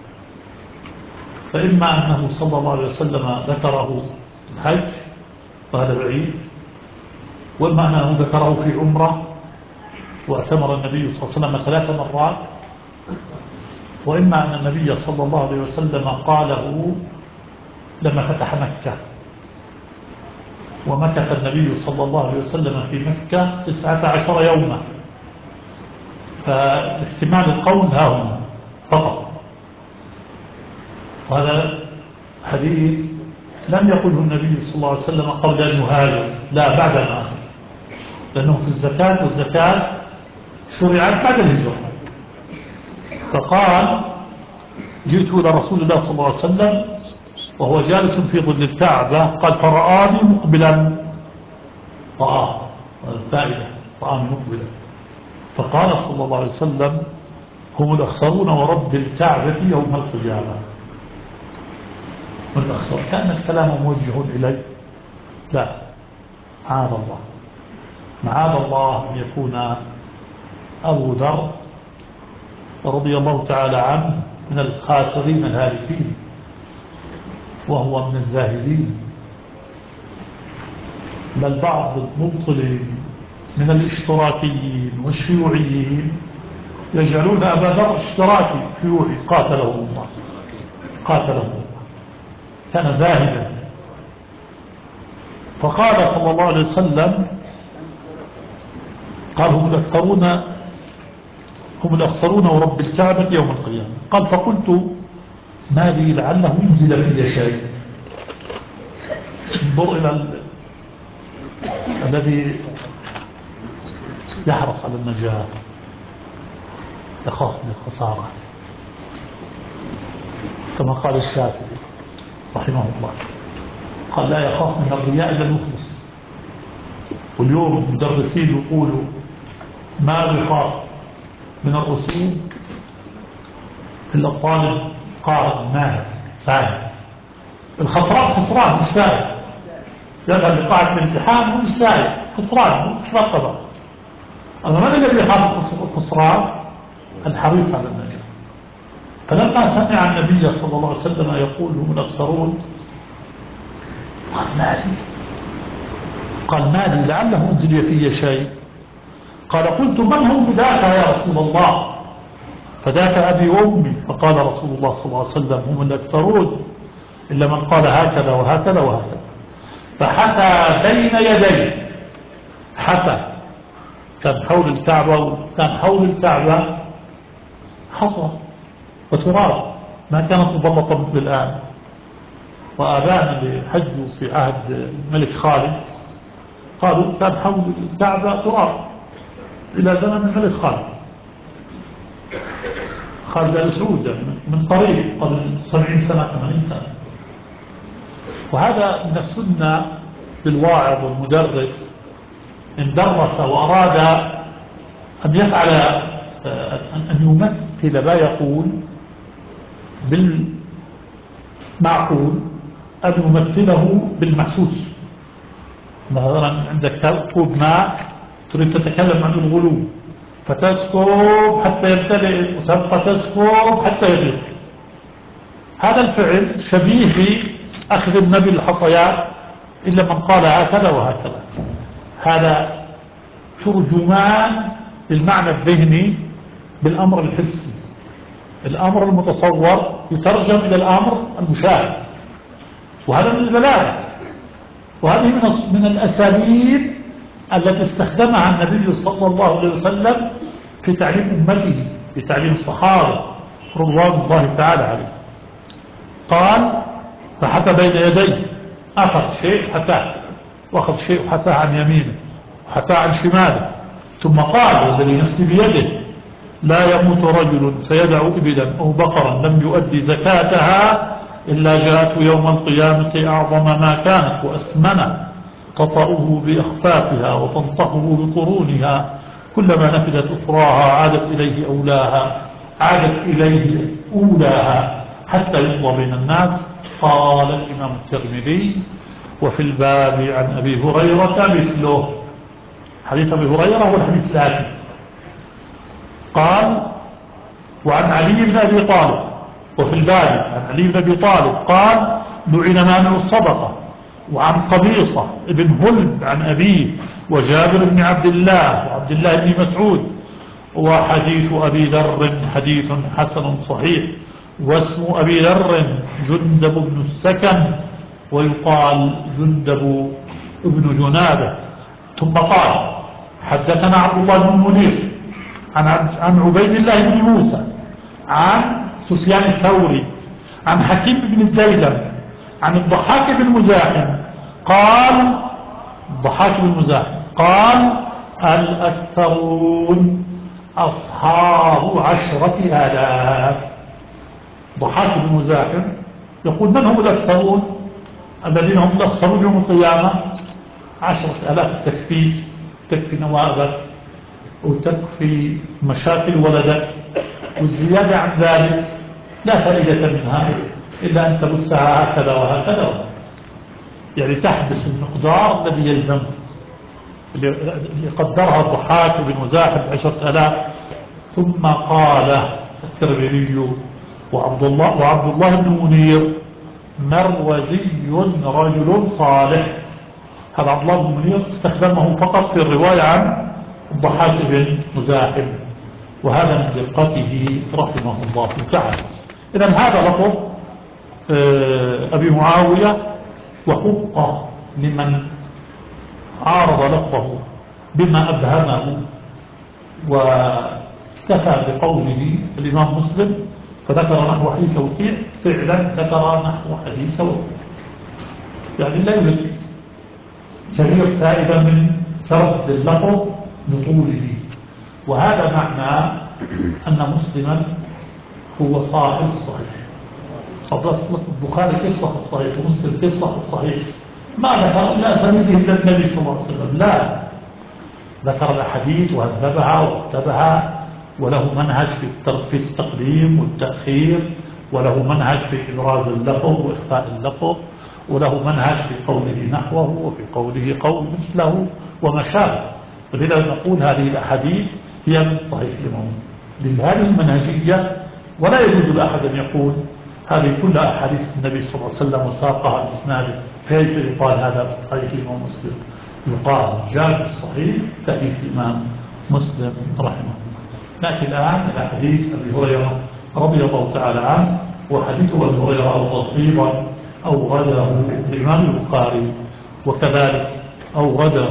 فإما أنه صلى الله عليه وسلم ذكره الحج وهذا بعيد، وإما أنه ذكره في عمرة واعتمر النبي صلى الله عليه وسلم 3 مرات، وإما أن النبي صلى الله عليه وسلم قاله لما فتح مكة، ومكث النبي صلى الله عليه وسلم في مكة 19 يوما، فاحتمال القول ها هنا فقط. وهذا حديث لم يقله النبي صلى الله عليه وسلم قبل أن يهاجر، لا بعد أن هاجر، لأنه في الزكاة، والزكاة شرعت بعد الهجرة. فقال: جئت إلى رسول الله صلى الله عليه وسلم وهو جالس في ظل الكعبة، قال: فرآني مقبلا، رآه، الفائدة، رآني مقبلا، فقال صلى الله عليه وسلم: هم الأخسرون ورب الكعبة يوم القيامة. والأخسر كان الكلام موجه إلي، لا، معاذ الله، معاذ الله أن يكون أبو ذر رضي الله تعالى عنه من الخاسرين الهالكين، وهو من الزاهدين، بل بعض المبطلين من الاشتراكيين والشيوعيين يجعلون أبا ذر اشتراكي شيوعي، قاتله الله، قاتله الله، كان زاهدا. فقال صلى الله عليه وسلم: قال: هم الأخسرون ورب الكعبة يوم القيامة. قال: فقلت: ما لي لعله ينزل في شيء. انظر إلى الذي يحرص على النجاة، يخاف من الخسارة، كما قال الشافعي رحمه الله، قال: لا يخاف من الرياء إلا المخلص. واليوم المدرسين يقولوا: ما يخاف من الرسوم إلا الطالب قارئ ماهر فاهم. الخسران خسران، مش سائل، يذهب لقاعة الامتحان مش سائل، خسران مش رقبة. أما من الذي يخاف الخسران؟ الحريص على النجاة. فلما سمع النبي صلى الله عليه وسلم يقول: هم الأخسرون، قال: ما لي لعله أنزل في شيء. قال: قلت: من هم بذاك يا رسول الله؟ فذاك أبي وأمي. فقال رسول الله صلى الله عليه وسلم: هم الأكثرون إلا من قال هكذا وهكذا وهكذا. فحثى بين يديه، حثى، كان حول الكعبة، وكان حول الكعبة حصى وتراب، ما كانت مبلطة مثل الآن. وآبائنا اللي حجوا في عهد الملك خالد قالوا كان حول الكعبة تراب إلى زمن الملك خالد آل سعود، من قريب، قبل 70 سنة 80 سنة. وهذا من السنة للواعظ والمدرس إن درس وأراد أن يفعل، أن يمثل ما يقول بالمعقول، أن يمثله بالمحسوس. مثلا عندك كوب ماء تريد تتكلم عن الغلو، فتسكب حتى يمتلئ، وتبقى تسكب حتى يغلق. هذا الفعل شبيه في أخذ النبي الحصيات إلا من قال هكذا وهكذا. هذا ترجمان للمعنى الذهني بالأمر الحسي. الأمر المتصور يترجم إلى الأمر المشاهد، وهذا من البلاغة. وهذه من الأساليب التي استخدمها النبي صلى الله عليه وسلم في تعليم أمته، في تعليم الصحابة رضوان الله تعالى عليه. قال: فحثى بين يديه، أخذ شيء حثاه، وأخذ شيء حثاه عن يمينه، وحثاه عن شماله، ثم قال: والذي نفسي بيده لا يموت رجل فيدع إبلا أو بقرا لم يؤدي زكاتها إلا جاءته يوم القيامة أعظم ما كانت وأسمنه، تطأه بأخفافها وتنطحه بقرونها، كلما نفذت أخراها عادت إليه أولاها حتى يقضى بين الناس. قال الإمام الترمذي: وفي الباب عن أبي هريرة مثله. حديث أبي هريرة هو الحديث الآتي. قال: وعن علي بن أبي طالب، وفي الباب عن علي بن أبي طالب قال: لعن مانع الصدقة. وعن قبيصة بن هلب عن أبيه، وجابر بن عبد الله، وعبد الله بن مسعود. وحديث أبي ذر حديث حسن صحيح. واسم أبي ذر جندب بن السكن، ويقال جندب بن جنابة. ثم قال: حدثنا عبد الله بن منير عن عبيد الله بن موسى عن سفيان الثوري عن حكيم بن الديلم عن الضحاك بن مزاحم قال الضحاك بن مزاحم قال الأكثرون أصحاب 10,000. ضحاك بن مزاحم يقول من هم الأكثرون الذين هم الأخسرون يوم القيامة؟ 10,000 تكفي نوابك وتكفي مشاكل ولدك، والزيادة عن ذلك لا فائدة منها إلا أن تبثها هكذا وهكذا، يعني تحبس المقدار الذي يلزمه اللي قدرها الضحاك بن مزاحم 10,000. ثم قال الترمذي وعبد الله بن منير مروزي رجل صالح. هذا عبد الله بن منير استخدمه فقط في الرواية عن الضحاك بن مزاحم، وهذا من دقته رحمه الله تعالى. إذن هذا لفظ أبي معاوية، وحق لمن عارض لفظه بما أبهمه واكتفى بقوله الإمام مسلم فذكر نحو حديث وكيع، فعلا ذكر نحو حديث وكيع، يعني لا يوجد كبير فائدة من سرد اللفظ بطوله. وهذا معنى أن مسلما هو صاحب الصحيح. البخاري كيف صح الصحيح ومسلم كيف صح الصحيح؟ ما ذكر إلا أسانيده إلا النبي صلى الله عليه وسلم، لا، ذكر الأحاديث وهذبها واكتبها، وله منهج في التقديم والتأخير، وله منهج في إبراز اللفظ وإخفاء اللفظ، وله منهج في قوله نحوه وفي قوله قول مثله وما شابه. ولذا نقول هذه الأحاديث هي من صحيح الإمام لهذه المنهجية. ولا يجوز لأحد أن يقول هذه كلها أحاديث النبي صلى الله عليه وسلم وساقها الإسناد، كيف يقال هذا صحيح الإمام مسلم؟ يقال جاء الصحيح تأليف الإمام مسلم رحمه الله. نأتي الآن إلى حديث أبي هريرة رضي الله تعالى عنه. وحديث أبي هريرة أيضا أورده الإمام البخاري، وكذلك أورده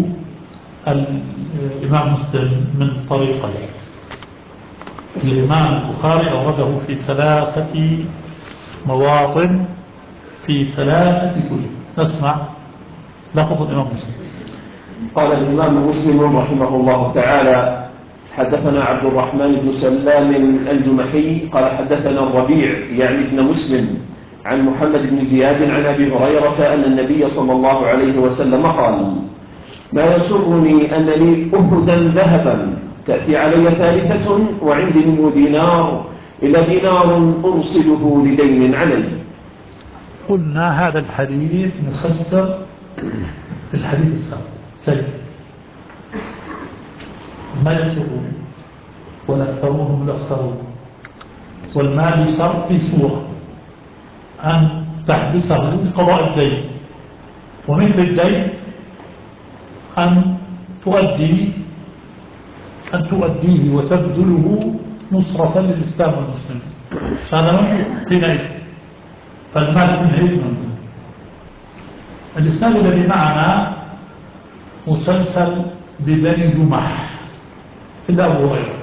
الإمام مسلم من طريقين. الإمام البخاري أورده في 3 مواطن في 3 كتب. نسمع لفظ الإمام مسلم. قال الإمام مسلم رحمه الله تعالى: حدثنا عبد الرحمن بن سلام الجمحي قال حدثنا الربيع يعني ابن مسلم عن محمد بن زياد عن أبي هريرة أن النبي صلى الله عليه وسلم قال: ما يسرني أن لي أهدا ذهبا تأتي علي 3 وعندي منه دينار إلى دينار أرسله لدين علي. قلنا هذا الحديث مفسر في الحديث السابق. كيف؟ ما يسرني والأكثرون هم الأخسرون، والمال يسر في صورة أن تحبسه بقضاء الدين، ومثل الدين أن تؤديه وتبذله نصرة للإسلام والمسلمين. هذا منه حينئذ، فالمال حينئذ منه. الإسلام الذي معنا مسلسل ببني جمح إلا أبو هريرة،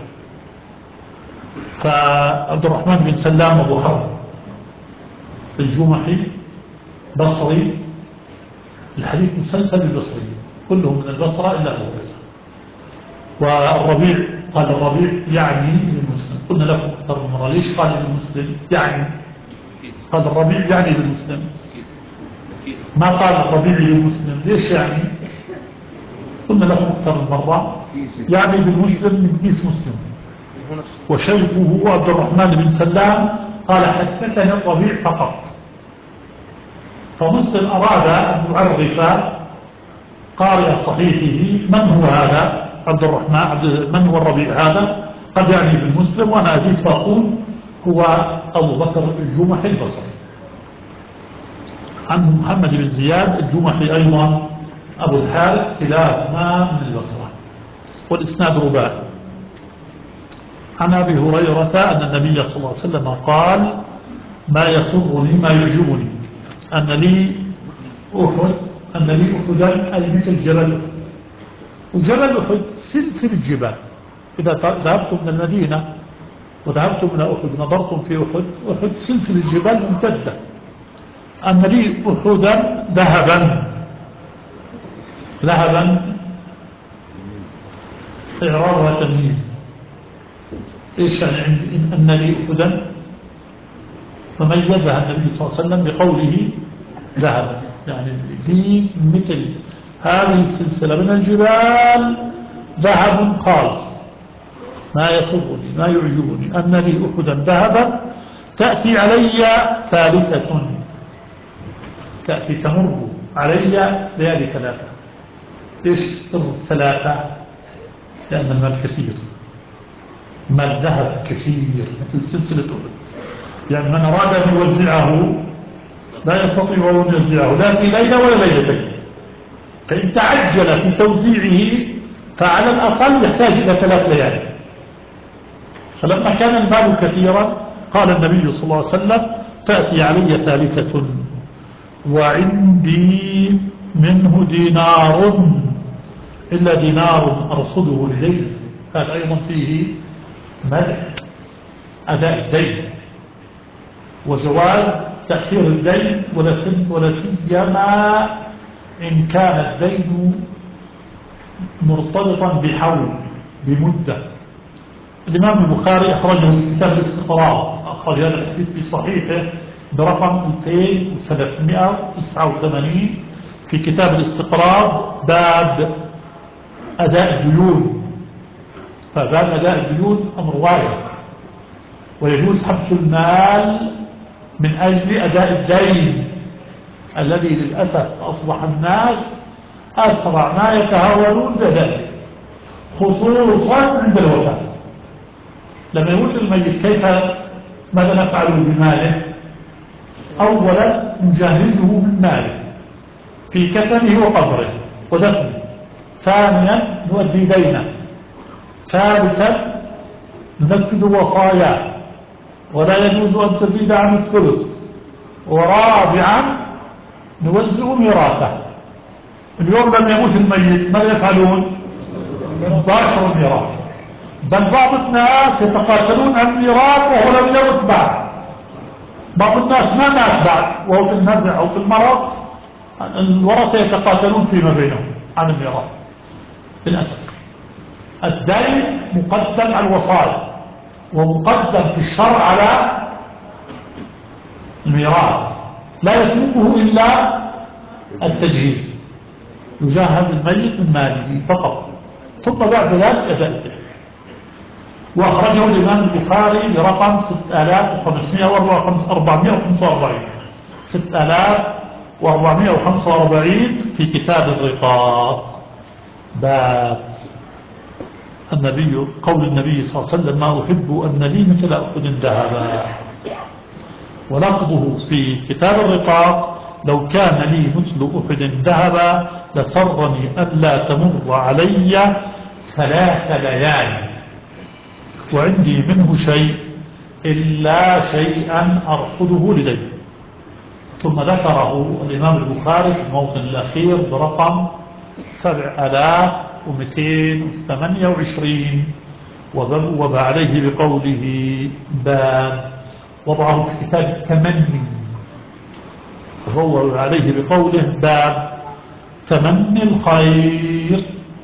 فعبد الرحمن بن سلام أبو حرب الجمحي بصري، الحديث مسلسل بالبصري كلهم من البصرة إلا أبو هريرة. والربيع قال الربيع يعني للمسلم، قلنا لكم أكثر من مرة ليش قال للمسلم يعني؟ قال الربيع يعني للمسلم، ما قال الربيع للمسلم ليش يعني؟ قلنا لكم أكثر من مرة يعني بالمسلم من كيس مسلم. وشيخه عبد الرحمن بن سلام قال حدثني الربيع فقط، فمسلم أراد أن يعرف قارئ صحيحه من هو هذا عبد الرحمن، من هو الربيع هذا؟ قد يعني بالمسلم، وأنا أزيد فأقول هو أبو بكر الجمحي البصري. عن محمد بن زياد الجمحي أيضا أبو الحارث، كلاهما من البصرة، والإسناد رباعي. عن أبي هريرة أن النبي صلى الله عليه وسلم قال: ما يسرني ما يعجبني أن لي أحدا، أي مثل جبل أحد. وجبل أحد سلسل الجبال. إذا ذهبتم من المدينة وذهبتم إلى أحد نظرتم في أحد، أحد سلسلة جبال ممتدة، أن لي أحدا ذهبا، ذهبا إعرابها تمييز. إيش يعني عندي أن لي أحدا؟ فميزها النبي صلى الله عليه وسلم بقوله ذهبا، يعني في مثل هذه السلسلة من الجبال ذهب خالص ما يسرني ما يعجبني، أن لي أحدا ذهبا تأتي علي ثالثة، تأتي تمر علي ليالي ثلاثة. ليش سر ثلاثة؟ لأن المال كثير، مال ذهب كثير مثل سلسلة أحد، يعني من أراد أن يوزعه لا يستطيع أن يوزعه لا في ليلة ولا ليلتين، فإن تعجل في توزيعه فعلى الأقل يحتاج إلى 3 ليالي. فلما كان المال كثيرا قال النبي صلى الله عليه وسلم تأتي علي ثالثة وعندي منه دينار إلا دينار أرصده لدين. هذا أيضا فيه مدح أداء الدين وجواز تأخير الدين، ولا سيما إن كان الدين مرتبطا بحول بمدة. الإمام البخاري أخرجه في كتاب الاستقراض، أخرج هذا الحديث في صحيحه برقم 2389 في كتاب الاستقراض باب أداء الديون. فباب أداء الديون أمر واجب، ويجوز حبس المال من أجل أداء الدين الذي للأسف أصبح الناس أسرع ما يتهاونون بذلك، خصوصا عند الوفاة. لما يموت الميت ماذا نفعل بماله؟ أولا نجهزه من ماله في كفنه وقبره ودفنه، ثانيا نؤدي دينه، ثالثا ننفذ وصاياه ولا يجوز أن تزيد عن الثلث، ورابعا نوزع ميراثه. اليوم لما يموت الميت ماذا يفعلون؟ يباشروا الميراث، بل بعض الناس يتقاتلون عن الميراث وهو لم يمت بعد. بعض الناس ما مات بعد وهو في النزع أو في المرض، الورثة يتقاتلون فيما بينهم عن الميراث. للأسف الدين مقدم على الوصايا ومقدم في الشرع على الميراث، لا يسوقه إلا التجهيز، يجهز الميت من ماله فقط، ثم بعد ذلك أداء الدين. وأخرجه الإمام البخاري برقم 6445 6445 في كتاب الرقاق. باب قول النبي صلى الله عليه وسلم ما أحب أن لي مثل أحد ذهبا، ولقبه في كتاب الرقاق لو كان لي مثل أحد ذهبا لسرني ألا تمر علي 3 ليال وعندي منه شيء إلا شيئا أرصده لدي. ثم ذكره الإمام البخاري في الموطن الأخير برقم 7228 وبوب عليه بقوله باب، وضعه في كتاب التمني وبوب عليه بقوله باب تمني الخير.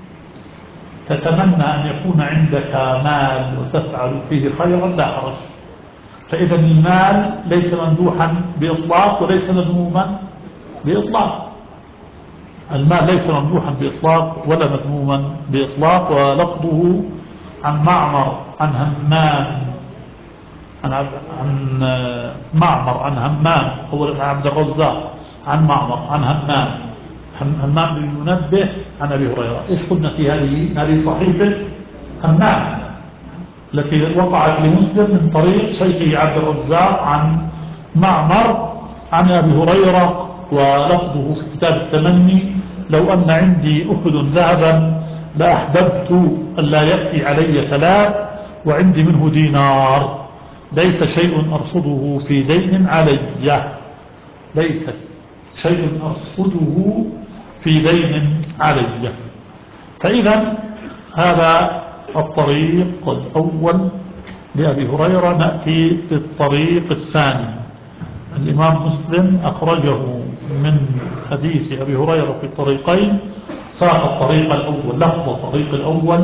تتمنى أن يكون عندك مال وتفعل فيه خيرا لا حرج، فإذا المال ليس ممدوحا بإطلاق وليس مذموما بإطلاق. المال ليس ممدوحا بإطلاق ولا مذموما بإطلاق. ولقبه عن معمر عن همام عن معمر عن همام هو ابن عبد الرزاق عن معمر عن همام بن منبه عن أبي هريرة. إيش قلنا في هذه صحيفة همام التي وقعت لمسلم من طريق شيخه عبد الرزاق عن معمر عن أبي هريرة، ولفظه في كتاب التمني لو أن عندي أحد ذهبا لأحببت أن لا يأتي علي 3 وعندي منه دينار، ليس شيء أرصده في دين علي، ليس شيء أرصده في دين علي. فإذا هذا الطريق الأول لأبي هريرة. نأتي بالطريق الثاني. الإمام مسلم أخرجه من حديث أبي هريرة في طريقين، ساق الطريق الأول لفظ الطريق الأول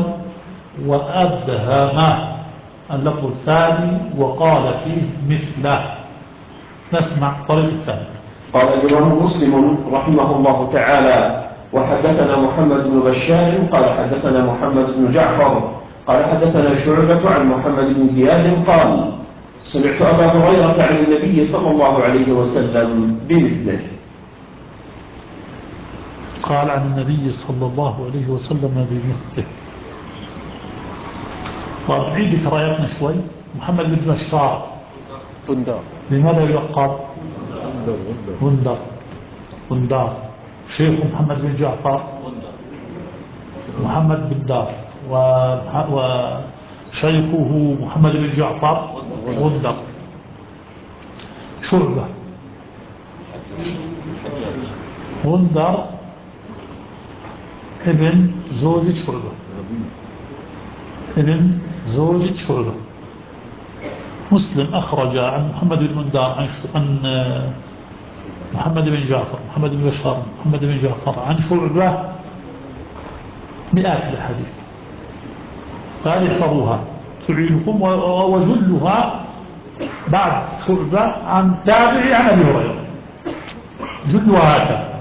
وأبهم اللفظ الثاني وقال فيه مثله. نسمع الطريق الثاني. قال الإمام مسلم رحمه الله تعالى: وحدثنا محمد بن بشار قال حدثنا محمد بن جعفر قال حدثنا شعبة عن محمد بن زياد قال: سمعت أبا هريرة عن النبي صلى الله عليه وسلم بمثله. قال عن النبي صلى الله عليه وسلم بمثله. طيب عيد قراءتنا شوي. محمد بن بشار لماذا يلقب غندار؟ شيخ محمد بن جعفر محمد بن دار، وشيخه محمد بن جعفر غندر. شعبة غندر ابن زوجة شعبة، ابن زوجة شعبة. مسلم أخرج عن محمد بن مندار عن محمد بن جعفر، محمد بن بشار، محمد بن جعفر عن شعبة مئات الأحاديث. فهذه احفظوها تعينكم، وجلها بعد شعبة عن تابعي عن أبي هريرة، جلها هكذا.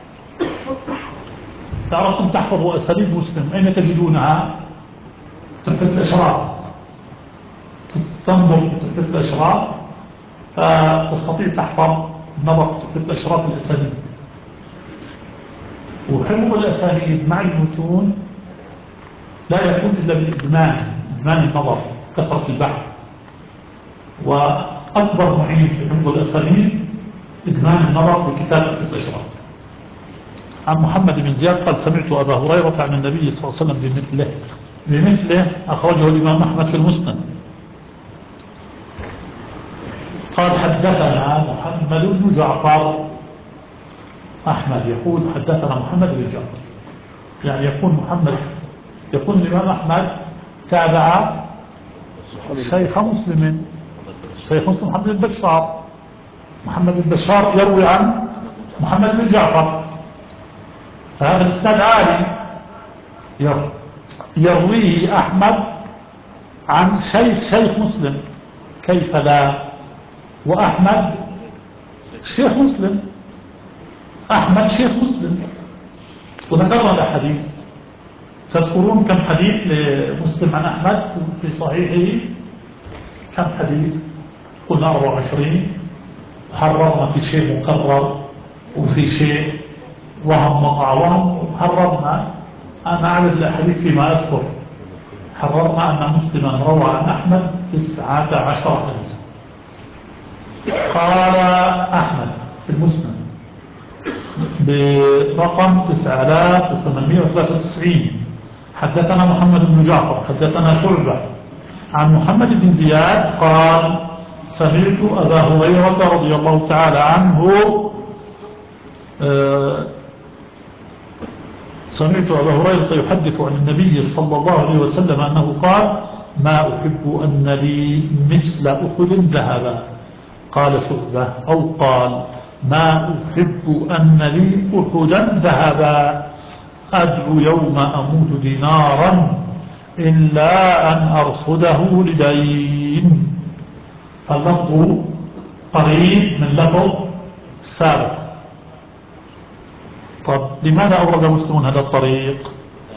تعرفون تحفظوا أساليب مسلم أين تجدونها؟ تحفة الأشراف، تنظر في تحفة الأشراف فتستطيع تحفظ نظر في تحفة الأشراف الأساليب. وحفظ الأساليب مع المتون لا يكون إلا بالإدمان، إدمان النظر، كثرة البحث. وأكبر معين في حفظ الأساليب إدمان النظر في كتاب تحفة الأشراف. عن محمد بن زياد قال: سمعت أبا هريرة عن النبي صلى الله عليه وسلم بمثله أخرجه الإمام أحمد في المسند. قال: حدثنا محمد بن جعفر. أحمد يقول حدثنا محمد بن جعفر، يعني يكون الإمام أحمد تابع شيخ مسلم محمد بن بشار. محمد بن بشار يروي عن محمد بن جعفر، فهذا الإسناد عالي. يرويه أحمد عن شيخ مسلم، كيف لا؟ وأحمد شيخ مسلم، أحمد شيخ مسلم. وذكرنا الأحاديث، تذكرون كم حديث لمسلم عن أحمد في صحيحه؟ كم حديث؟ قلنا 24. حررنا في شيء مكرر وفي شيء وهم وقع وهم. حررنا، أنا أعرف الأحاديث فيما أذكر، حررنا أن مسلما روى عن أحمد 19 حديثا. قال أحمد في المسند برقم 9893: حدثنا محمد بن جعفر حدثنا شعبة عن محمد بن زياد قال: سمعت أبا هريرة رضي الله تعالى عنه سمعت أبا هريرة يحدث عن النبي صلى الله عليه وسلم أنه قال: ما أحب أن لي مثل أحد ذهبا. قال شعبة أو قال: ما أحب أن لي أحدا ذهبا أدعو يوم أموت دينارا إلا أن أرصده لدين. فاللفظ قريب من لفظ السابق. طب لماذا أورد مسلم هذا الطريق؟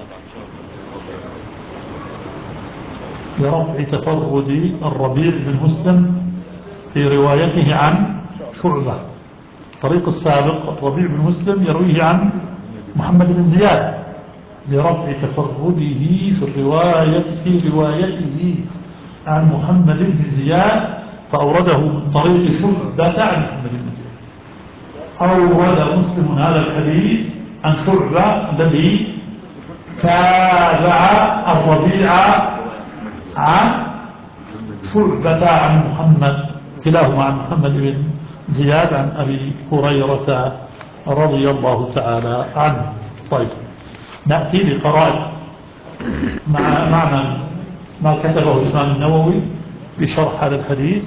لرفع تفرد الربيع بن مسلم في روايته عن شعبة. الطريق السابق الربيع بن مسلم يرويه عن محمد بن زياد، لرفع تفرده في روايته عن محمد بن زياد، فأورده من طريق شعبة عن محمد بن زياد. أورد مسلم هذا الحديث عن شعبة الذي تابع الربيع عن شعبة عن محمد، كلاهما عن محمد بن زياد عن أبي هريرة رضي الله تعالى عنه. طيب نأتي لقراءة معنى ما كتبه الإمام النووي بشرح هذا الحديث.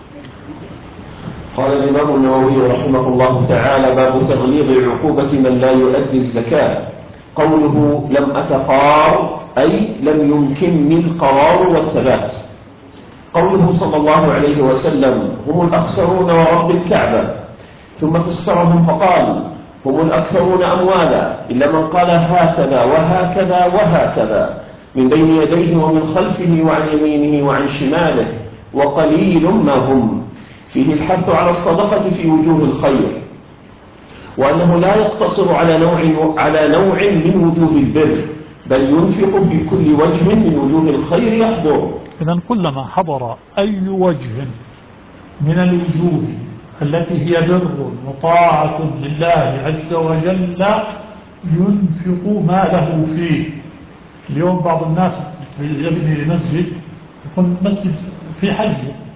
قال الإمام النووي رحمه الله تعالى: باب تغليظ عقوبة من لا يؤدي الزكاة. قوله لم أتقار أي لم يمكنني القرار والثبات. قوله صلى الله عليه وسلم: هم الأخسرون ورب الكعبة. ثم فسرهم فقال: هم الأكثرون أموالا إلا من قال هكذا وهكذا وهكذا من بين يديه ومن خلفه وعن يمينه وعن شماله وقليل ما هم. فيه الحث على الصدقة في وجوه الخير، وأنه لا يقتصر على نوع من وجوه البر، بل ينفق في كل وجه من وجوه الخير يحضر. إذن كلما حضر أي وجه من الوجوه التي هي بر وطاعة لله عز وجل ينفق ماله فيه. اليوم بعض الناس يبني مسجد، يكون مسجد في حي،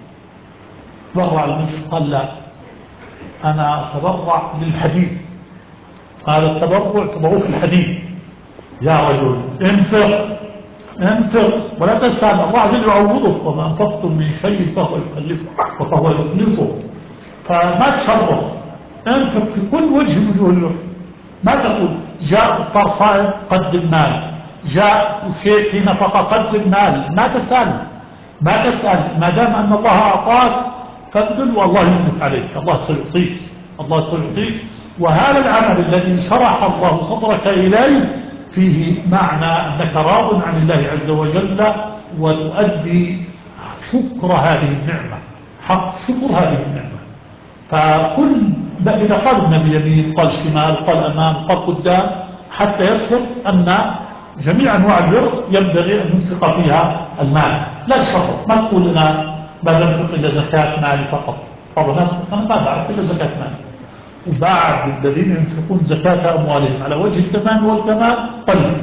تبرع المسجد، قال لا أنا أتبرع للحديد، هذا التبرع تبرع في الحديد. يا رجل انفق ولا تسأل، الله عز وجل يعوضك، وما أنفقتم من شيء فهو يخلفه. فما تشرط، انفق في كل وجه من وجوه الوجه. ما تقول جاء الفطار صائم قدم مال، جاء شيء في نفقة قدم مال. ما تسأل ما دام أن الله أعطاك فابذل والله يملك عليك، الله سيعطيك. وهذا العمل الذي شرح الله صدرك إليه فيه معنى أنك راض عن الله عز وجل وتؤدي شكر هذه النعمة، حق شكر هذه النعمة. فكل إذا قال النبي يمين، قال شمال، قال أمام، قال قدام، حتى يذكر أن جميع أنواع البر ينبغي أن ينفق فيها المال. لا تشرط، ما تقول أنا ما بنفق إلا زكاة مالي فقط. بعض الناس أنا ما بعرف إلا زكاة مالي. وبعد الذين ينفقون زكاة أموالهم على وجه التمام والكمال قليل،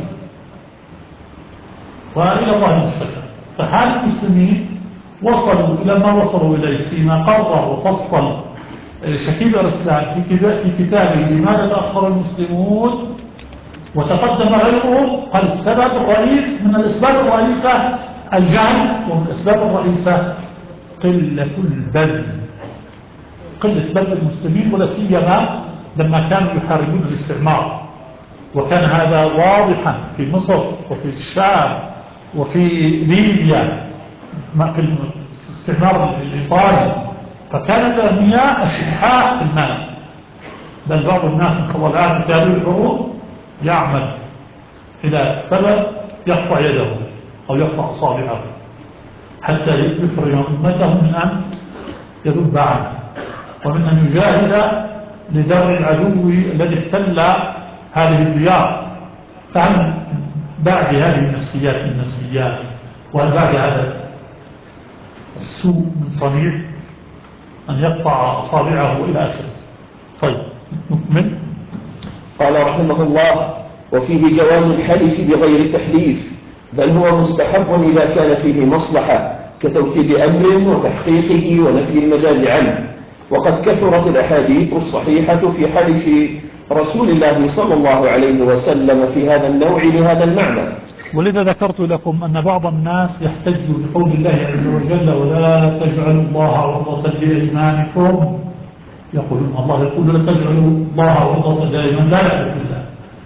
وإلى الله المستشفى. فحال المسلمين وصلوا إلى ما وصلوا إليه فيما قرر وفصل شكيب الإسلام في كتابه لماذا تأخر المسلمون وتقدم غيرهم. قال السبب الرئيس من الأسباب الرئيسة الجهل، ومن الأسباب الرئيسة قلة البذل، قلة بذل المسلمين، ولا سيما لما كانوا يحاربون الاستعمار. وكان هذا واضحا في مصر وفي الشام وفي ليبيا في الاستعمار الإيطالي. فكان الأغنياء أشحاح في المال، بل بعض الناس صلى الآن في هذه الحروب يعمل إلى سبب يقطع يده أو يقطع أصابعه حتى يحرم أمته من أن يذب عنه، ومن أن يجاهد لدرء العدو الذي احتل هذه الديار. فعن بعد هذه النفسيات وعن بعد هذا السوء من صنيع أن يقطع أصابعه إلى آخره. طيب نكمل. قال رحمه الله: وفيه جواز الحلف بغير التحليف، بل هو مستحب إذا كان فيه مصلحة كتوكيد أمر وتحقيقه ونفي المجاز عنه. وقد كثرت الأحاديث الصحيحة في حلف رسول الله صلى الله عليه وسلم في هذا النوع لهذا المعنى. ولذا ذكرت لكم أن بعض الناس يحتج بقول الله عز وجل: ولا تجعلوا الله عرضة لأيمانكم. يقولون الله يقول: لا تجعلوا الله عرضة لأيمانكم، لا يقول الله.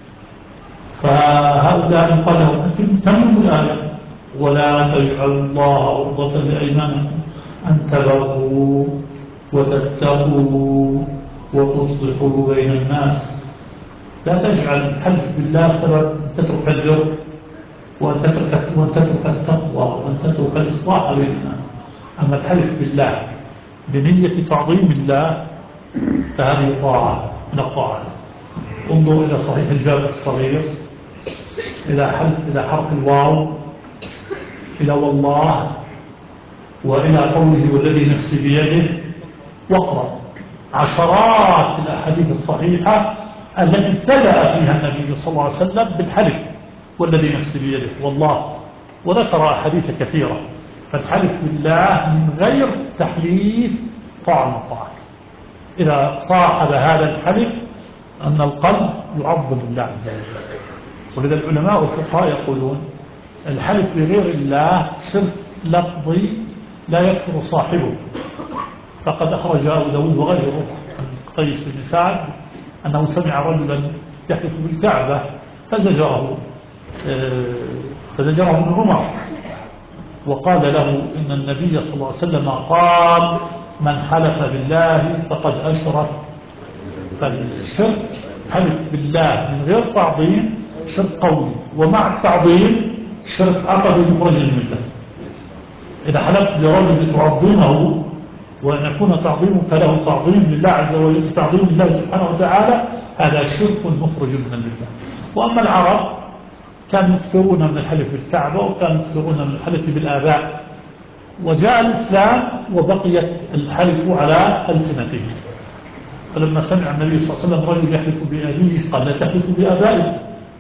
فهؤلاء قال لهم: أنتم تمنوا الآية ولا تجعلوا الله عرضة لأيمانكم أن تبروا وتتقوا وتصلحوا بين الناس. لا تجعل الحلف بالله سبب أن تترك البر وأن تترك التقوى وأن تترك الإصلاح بين الناس. أما الحلف بالله بنية تعظيم الله فهذه طاعة من الطاعات. انظر إلى صحيح الجامع الصغير، إلى حرف الواو، إلى والله، وإلى قوله والذي نفسي بيده، واقرأ عشرات الأحاديث الصحيحة التي ابتدأ فيها النبي صلى الله عليه وسلم بالحلف والذي نفسي بيده والله، وذكر أحاديث كثيرة. فالحلف بالله من غير تحليف طاعة من الطاعات إذا صاحب هذا الحلف أن القلب يعظم الله عز وجل. ولذا العلماء والفقهاء يقولون: الحلف بغير الله شرك لفظي لا يكفر صاحبه. فقد أخرج أبو داود وغيره عن قيس بن سعد أنه سمع رجلا يحلف بالكعبة فزجره ابن عمر وقال له إن النبي صلى الله عليه وسلم قال من حلف بالله فقد أشرك. فالشرك حلف بالله من غير تعظيم شرك قولي، ومع التعظيم شرك عقدي مخرج من المله. إذا حلفت برجل تعظمه وأن يكون تعظيمك له تعظيم لله عز وجل، تعظيم الله سبحانه وتعالى، هذا شرك مخرج من المله. وأما العرب كانوا يكثرون من الحلف بالكعبة وكانوا يكثرون من الحلف بالآباء، وجاء الإسلام وبقيت الحلف على ألسنتهم. فلما سمع النبي صلى الله عليه وسلم رجل يحلف بأبيه قال لا تحلفوا بآبائه،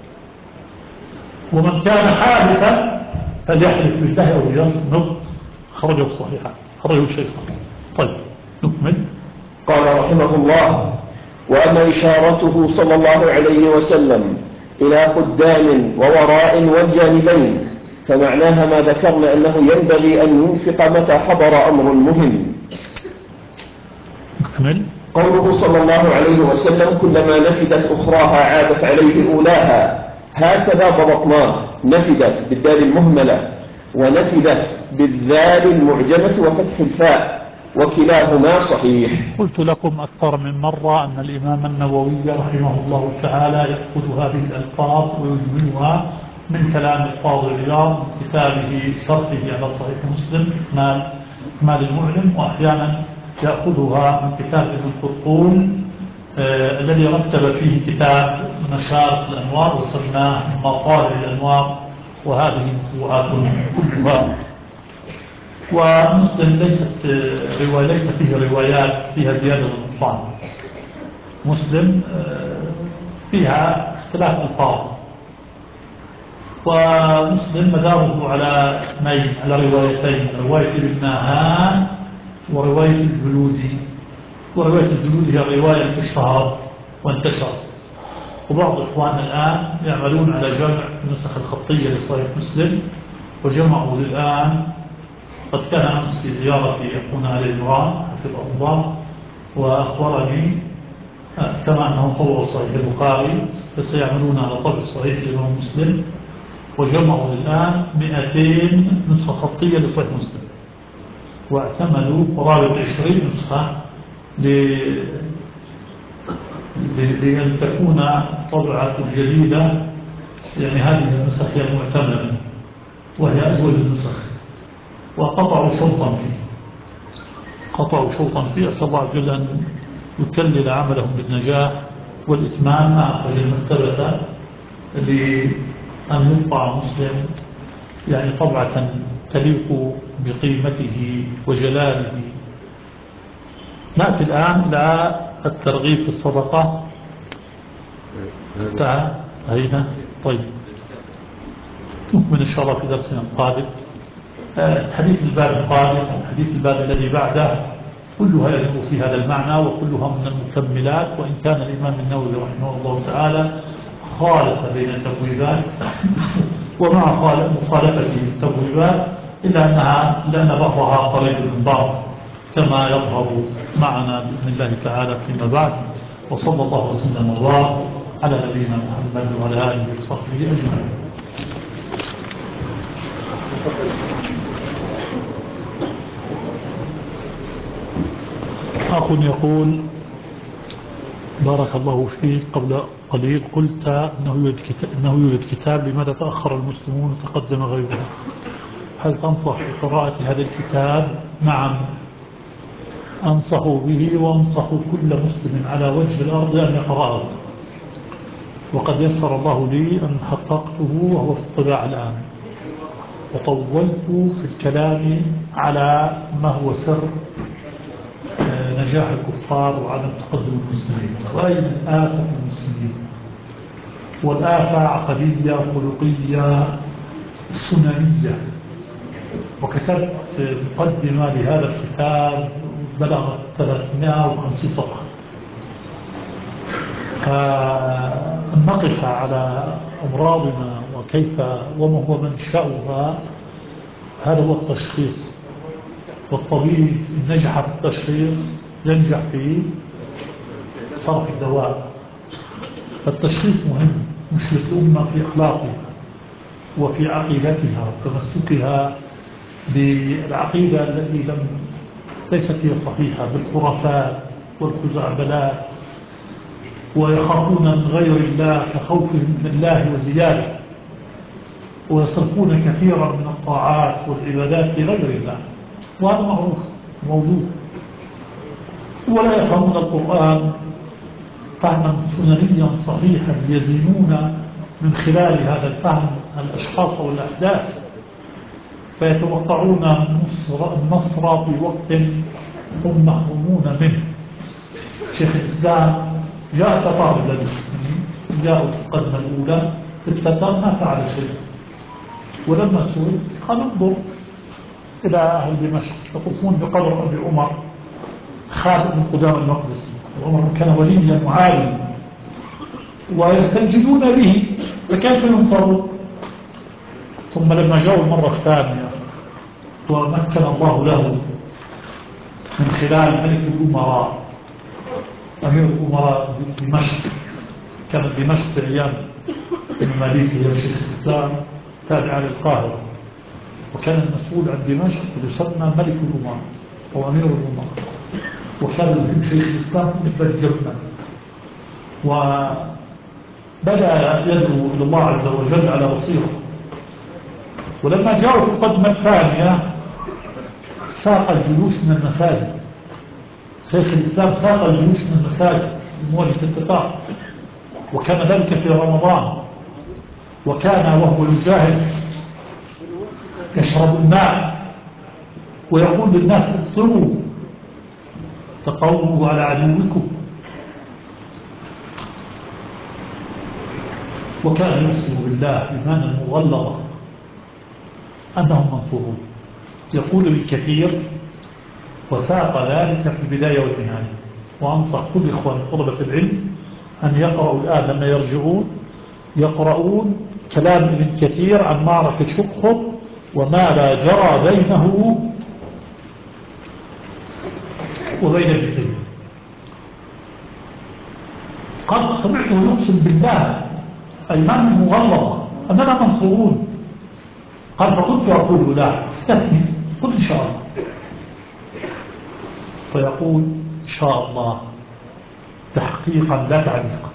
ومن كان حالفا فليحلف بالله أو ليصمت. خرجه صحيحا، خرجه الشيخان. طيب نكمل. قال رحمه الله: وأما إشارته صلى الله عليه وسلم إلى قدام ووراء والجانبين فمعناها ما ذكرنا أنه ينبغي أن ينفق متى حضر أمر مهم. نكمل. قوله صلى الله عليه وسلم: كلما نفدت أخراها عادت عليه أولاها، هكذا ضبطناه: نفدت بالدال المهملة ونفدت بالذال المعجمة وفتح الفاء، وكلاهما صحيح. قلت لكم أكثر من مرة أن الإمام النووي رحمه الله تعالى يأخذ هذه الألفاظ ويجملها من كلام القاضي عياض من كتابه شرحه على صحيح مسلم إكمال المعلم، وأحيانا يأخذها من كتاب ابن القرطون الذي رتب فيه كتاب مشارق الأنوار وسماه مطالع الأنوار، وهذه مطبوعات كلها. ومسلم ليس فيه روايات فيها زيادة النقصان. مسلم فيها اختلاف الفاظ، ومسلم مداره على اثنين، على روايتين: رواية ابن ناهان ورواية الجلودي. ورواية الجلودي هي الرواية التي اشتهرت وانتشرت، وبعض إخواننا الآن يعملون على جمع النسخ الخطية لصحيح مسلم، وجمعوا للآن. قد كان أمس في زيارتي أخونا آل عمران حفظه الله وأخبرني كما أنه طور صحيح البخاري فسيعملون على طبع صحيح الإمام مسلم، وجمعوا الآن 200 نسخة خطية لصحيح مسلم، واعتمدوا قرابة 20 نسخة لأن تكون طبعة جديدة. يعني هذه النسخ هي المعتمدة وهي أجود النسخ، وقطعوا شوطا فيه. أسأل الله عز وجل أن يكلل عملهم بالنجاح والإتمام مع أخرج المكتبة لأن يطبع مسلم يعني طبعة تليق بقيمته وجلاله. نأتي الآن إلى الترغيب في الصدقة. هنا طيب نكمل إن شاء الله في درسنا القادم. حديث الباب القادم وحديث الباب الذي بعده كلها يدخل في هذا المعنى، وكلها من المكملات. وإن كان الإمام النووي رحمه الله تعالى خالف بين التبويبات ومع مخالفته التبويبات إلا لأن بعضها قريب من بعض كما يظهر معنا بإذن الله تعالى فيما بعد. وصلى الله وسلم وبارك على نبينا محمد وعلى آله وصحبه أجمعين. أخ يقول: بارك الله فيك، قبل قليل قلت أنه يوجد كتاب لماذا تأخر المسلمون وتقدم غيره، هل تنصح بقراءة هذا الكتاب؟ نعم، أنصح به، وأنصح كل مسلم على وجه الأرض أن يقرأه، وقد يسر الله لي أن حققته وهو في الطباعة الآن. وطولت في الكلام على ما هو سر نجاح الكفار وعدم تقدم المسلمين، وأين الآفة في المسلمين. والآفة عقدية خلقية سننية. وكتبت مقدمة لهذا الكتاب بلغت 350 صفحة. فأن نقف على أمراضنا وكيف وما هو منشأها، هذا هو التشخيص. والطبيب إن نجح في التشخيص ينجح في صرف الدواء. فالتشخيص مهم. مشكلة الأمة في أخلاقها وفي عقيدتها وتمسكها بالعقيدة التي ليست هي صحيحة، بالخرافات والخزعبلات، ويخافون من غير الله كخوفهم من الله وزيادة، ويصرفون كثيرا من الطاعات والعبادات لغير الله، وهذا معروف موجود. ولا يفهمون القرآن فهما سننيا صحيحا يزينون من خلال هذا الفهم الأشخاص والأحداث، فيتوقعون النصر في وقت هم محرومون منه. شيخ الإسلام جاء كطالب للمسلمين، جاءوا في القدمة الأولى في التتار ما فعل شيء، ولما سئل قال انظر إلى أهل دمشق يطوفون بقبر أبي عمر خالد بن قدامة المقدسي، وعمر كان وليا وعالما ويستنجدون به، فكيف ينصرون؟ ثم لما جاءوا المرة الثانية ومكن الله له من خلال ملك الأمراء أمير الأمراء دمشق، كانت دمشق في أيام المماليك هي شيخ الإسلام تابعة للقاهرة، وكان المسؤول عن دمشق يسمى ملك الأمراء أو أمير الأمراء، وكان يهم شيخ الإسلام مثل جبنا، وبدأ يدعو إلى الله عز وجل على بصيرة. ولما جاءوا في القدمة الثانية ساق الجيوش من المساجد، شيخ الإسلام ساق الجيوش من المساجد لمواجهة التتار، وكان ذلك في رمضان، وكان وهو يجاهد يشرب الماء ويقول للناس افطروا تقووا على عدوكم، وكان يقسم بالله إيمانا مغلظا أنهم منصورون. يقول ابن كثير وساق ذلك في البداية والنهاية، وأنصح كل إخوان طلبة العلم أن يقرأوا الآن لما يرجعون يقرؤون كلام ابن كثير عن معركة شقخم وما لا جرى بينه وبين ابن تيمية. قد سمعته يقسم بالله أيمان مغلظة أننا منصورون، قال فكنت أقول لا استثني قل إن شاء الله، فيقول إن شاء الله تحقيقا لا تعليقا.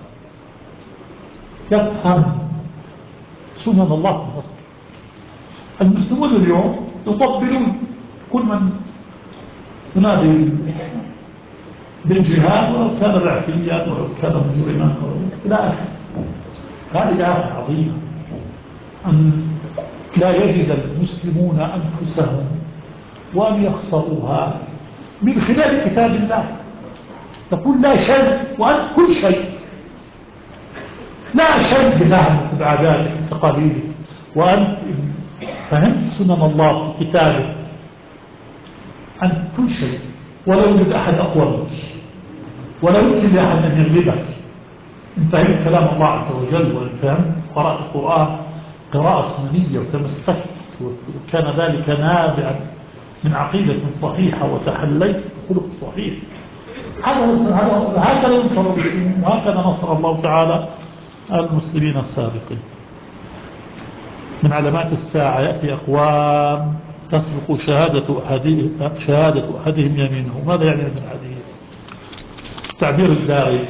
يفهم سنن الله في النصر. المسلمون اليوم يطبلون كل من ينادي بالجهاد ولو كان بعثيا ولو كان مجرما إلى آخره. هذه آية عظيمة أن لا يجد المسلمون أنفسهم وأن يخسروها من خلال كتاب الله. تقول لا شيء وأنت كل شيء، لا شيء بفهمك بعاداتك وتقاليدك، وأنت فهمت سنن الله في كتابه عن كل شيء، ولا يوجد أحد أقوى منك، ولا يمكن لأحد أن يغلبك إن فهمت كلام الله عز وجل، وإن فهمت قراءة القرآن قراءة سنية وتمسكت وكان ذلك نابعا من عقيدة صحيحة وتحليت بخلق صحيح. هكذا ينصر المسلمين، وهكذا نصر الله تعالى المسلمين السابقين. من علامات الساعة يأتي أقوام تسبق شهادة أحدهم يمينه. ماذا يعني من الحديث؟ تعبير الداعي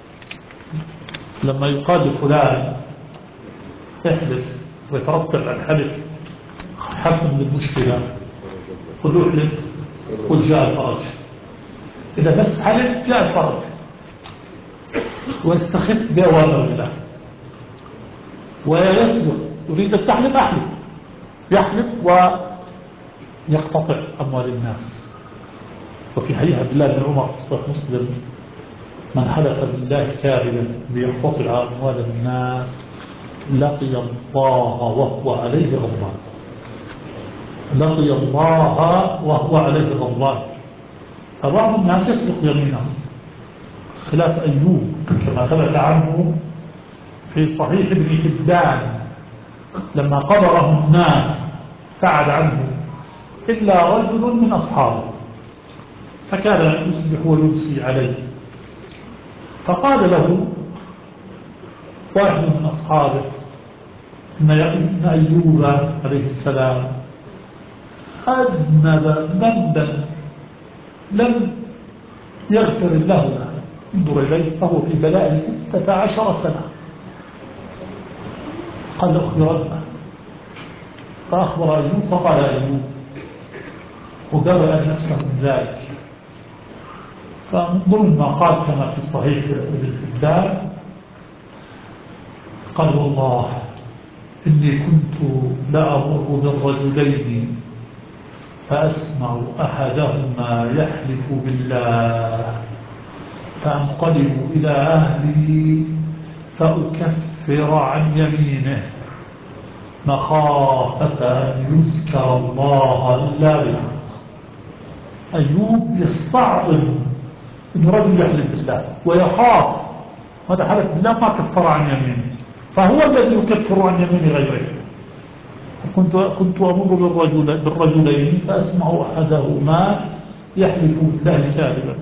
لما يقال لفلان احلف ويترتب على الحلف حسم للمشكلة، قل له احلف قل جاء الفرج، إذا بس حلف جاء الفرج، ويستخف بأوامر الله ويسبق يريد أن تحلف أحلف، يحلف ويقتطع أموال الناس. وفي حديث عبد الله بن عمر في صحيح مسلم من حلف بالله كاذبا ليقتطع أموال الناس لقي الله وهو عليه غضبان، لقي الله وهو عليه غضبان. فبعض الناس يسبق يمينه خلاف أيوب كما ثبت عنه في صحيح ابن حبان لما قبره الناس بعد عنه إلا رجل من أصحابه، فكان يصبح ويمسي عليه، فقال له واحد من أصحابه إن أيوب عليه السلام أذنب ذنبا لم يغفر الله له، انظر إليه، فهو في بلاء 16 سنة. قال أخبرنا، فأخبر أيوب، فقال أيوب وبرأ نفسه من ذلك. فمن ضمن ما قال كما في صحيح ابن حبان قال والله إني كنت لأمر بالرجلين فأسمع أحدهما يحلف بالله فأنقلب إلى أهلي فأكفر عن يمينه مخافة أن يذكر الله إلا به. أيوب يستعظم أن رجل يحلف بالله ويخاف هذا حلف بالله ما كفر عن يمينه، فهو الذي يكفر عن يمين غيره. كنت أمر بالرجلين فأسمع أحدهما يحلف بالله كاذبا.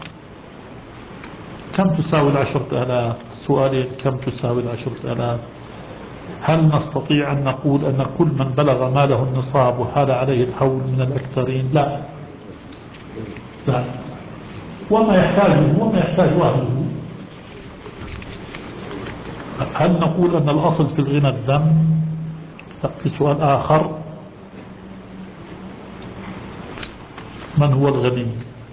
كم تساوي 10,000؟ سؤالين، كم تساوي 10,000؟ هل نستطيع أن نقول أن كل من بلغ ماله النصاب وحال عليه الحول من الأكثرين؟ لا، لا، وما يحتاج أهله. هل نقول أن الأصل في الغنى الذم؟ لا. في سؤال آخر، من هو الغني؟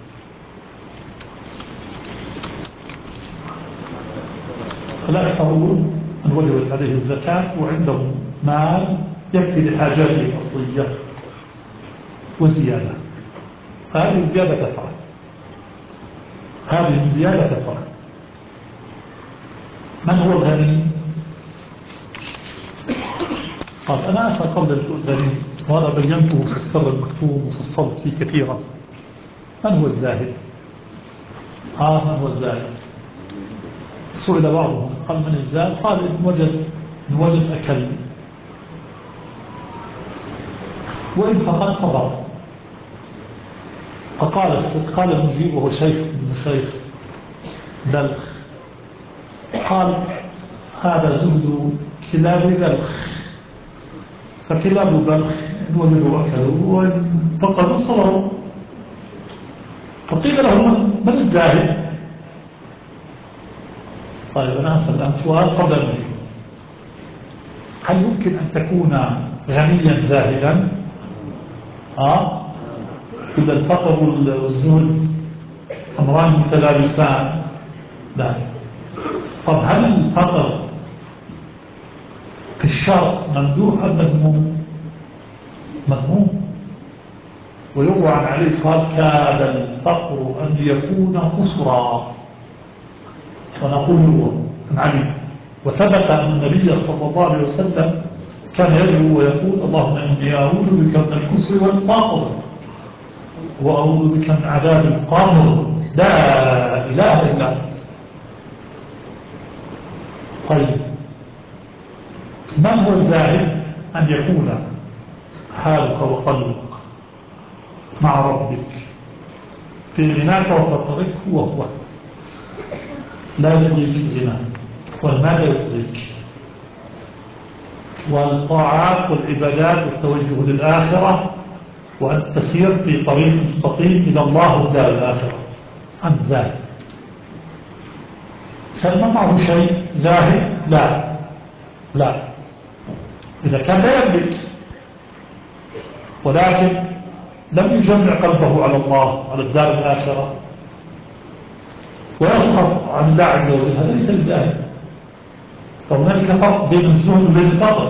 الأكثرون من وجبت عليه الزكاة وعنده مال يكفي لحاجاته الأصلية وزيادة، هذه الزيادة تفعل، هذه الزيادة تفعل. من هو الغني؟ قال أنا أسأل قبل الغني، وهذا بينته في السر المكتوب وفي الصلت فيه كثيرا. من هو الزاهد؟ من هو الزاهد؟ سئل بعضهم قال من الزاهد؟ قال إن وجد أكل، وإن فقد صبر. فقال المجيب وهو شيخ من شيخ بلخ، قال هذا زهد كلاب بلخ، فكلاب بلخ إن وجدوا أكلوا وإن فقدوا صبروا. فقيل له من الزاهد؟ طيب أنا أسأل الآن سؤال قبل أن نجيب، هل يمكن أن تكون غنيا زاهدا؟ إلا الفقر والزهد أمران متلابسان؟ لا. طب هل الفقر في الشرع ممدوح أم مذموم؟ مذموم، ويروى عن علي قال كاد الفقر أن يكون كسرا، ونقول هو عن علي. وثبت أن النبي صلى الله عليه وسلم كان يدعو ويقول اللهم إني أعوذ بك من الكسر والفقر وأعوذ بك من عذاب القبر لا إله إلا أنت. طيب من هو الزاهد؟ أن يكون حالك وقلبك مع ربك في غناك وفقرك هو لا يدريك الغنى والمال يدريك، والطاعات والعبادات والتوجه للآخرة، وأن تسير في طريق مستقيم إلى الله والدار الآخرة. أنت زاهد. سلم معه شيء زاهد؟ لا. إذا كان لا يملك ولكن لم يجمع قلبه على الله على الدار الآخرة ويسخط عن الله عز وجل، هذا ليس الزاهد. فهناك فرق بين الزهد وبين الفقر.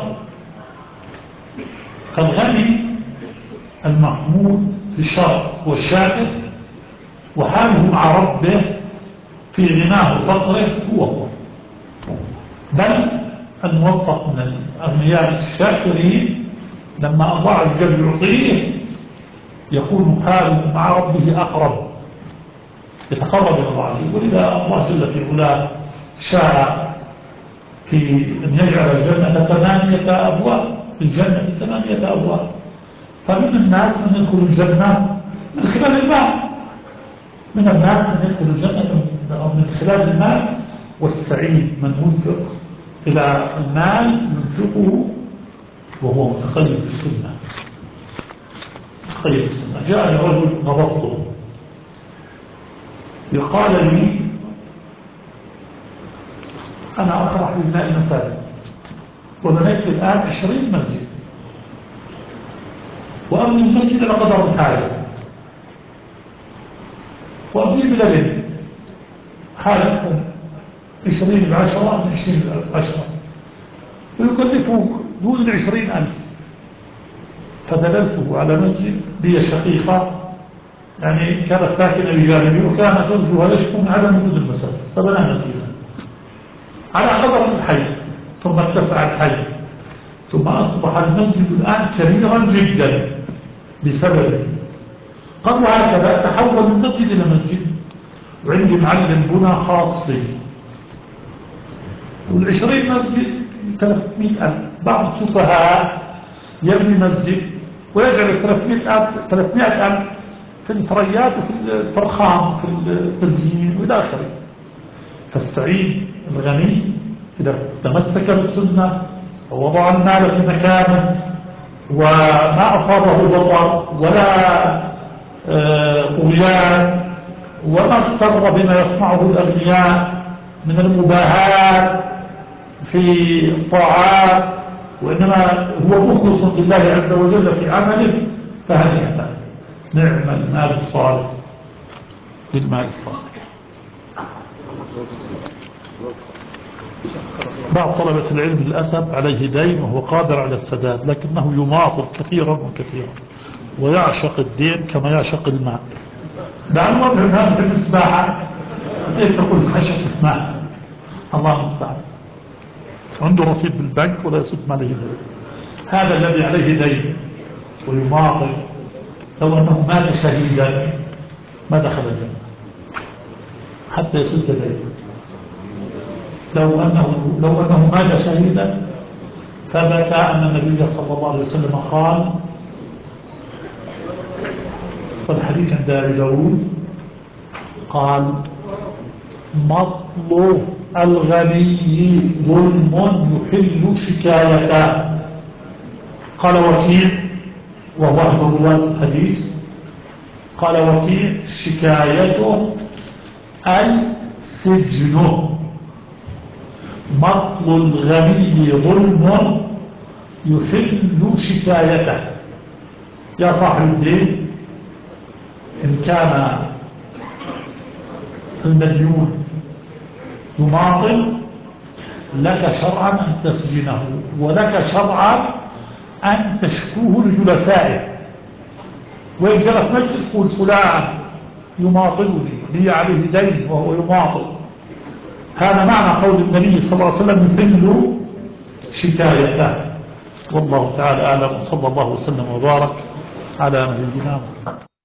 فالغني المحمود في الشرع والشاكر وحاله مع ربه في غناه وفقره هو بل الموفق من الأغنياء الشاكرين لما الله عز وجل يعطيه يكون حاله مع ربه أقرب، يتقرب إلى الله عز وجل. ولذا الله جل في علاه شاء في أن يجعل الجنة 8 أبواب، في الجنة 8 أبواب، فمن الناس من يدخل الجنة من خلال المال، من الناس من يدخل الجنة من خلال المال. والسعيد من وفق إلى المال ينفقه وهو متخيل بالسنة. متخيل بالسنة. جاء رجل غبطته يقال لي أنا أطرح بالماء المساجد وبنيت الآن 20 مسجد وأبني المسجد على قدر الحاجة وأبني بلبن حالكم 20 ب10 من 20 ب10 ويكلفه دون 20,000. فدللته على مسجد لي شقيقة يعني كانت ساكنة بجانبي وكانت زوجها يشكو من عدم وجود المساجد فبنى مسجدا على قدر الحي ثم اتسع الحي ثم أصبح المسجد الآن كبيرا جدا بسببه. قالوا هكذا تحول من مسجد إلى مسجد. وعندي معلم بنى خاص لي وال20 مسجد 300,000. بعض السفهاء يبني مسجد ويجعل 300,000 في الفريات وفي الفرخان في التزيين وإلى آخره. فالسعيد الغني إذا تمسك بالسنة ووضع المال في مكانه وما أصابه ضرر ولا طغيان وما اغتر بما يصنعه الأغنياء من المباهات في الطاعات وإنما هو مخلص لله عز وجل في عمله فهنيئا. نعم المال الصالح بالمال الصالح. بعض طلبة العلم للأسف عليه دين وهو قادر على السداد لكنه يماطل كثيرا وكثيرا ويعشق الدين كما يعشق الماء. لأن وضع المال في السباحة إيه تقول عشقة ماء الله المستعان. عنده رصيد بالبنك ولا يسد ما عليه دين. هذا الذي عليه دين ويماطل لو أنه مات شهيدا ما دخل الجنة حتى يسد دينه. لو أنه مات شهيدا ثبت أن النبي صلى الله عليه وسلم قال والحديث عند أبي داود قال مطل الغني ظلم يحل شكايته. قال وكيع وهو أحد رواة الحديث قال وكيع شكايته أي سجنه. مطل الغني ظلم يحل شكايته. يا صاحب الدين إن كان المديون يماطل لك شرعا أن تسجنه ولك شرعا أن تشكوه لجلسائه. وإن جلس مجلس قول فلان يماطلني لي عليه دين وهو يماطل. هذا معنى قول النبي صلى الله عليه وسلم يحل شكايته. والله تعالى أعلم. وصلى الله وسلم وبارك على نبينا محمد.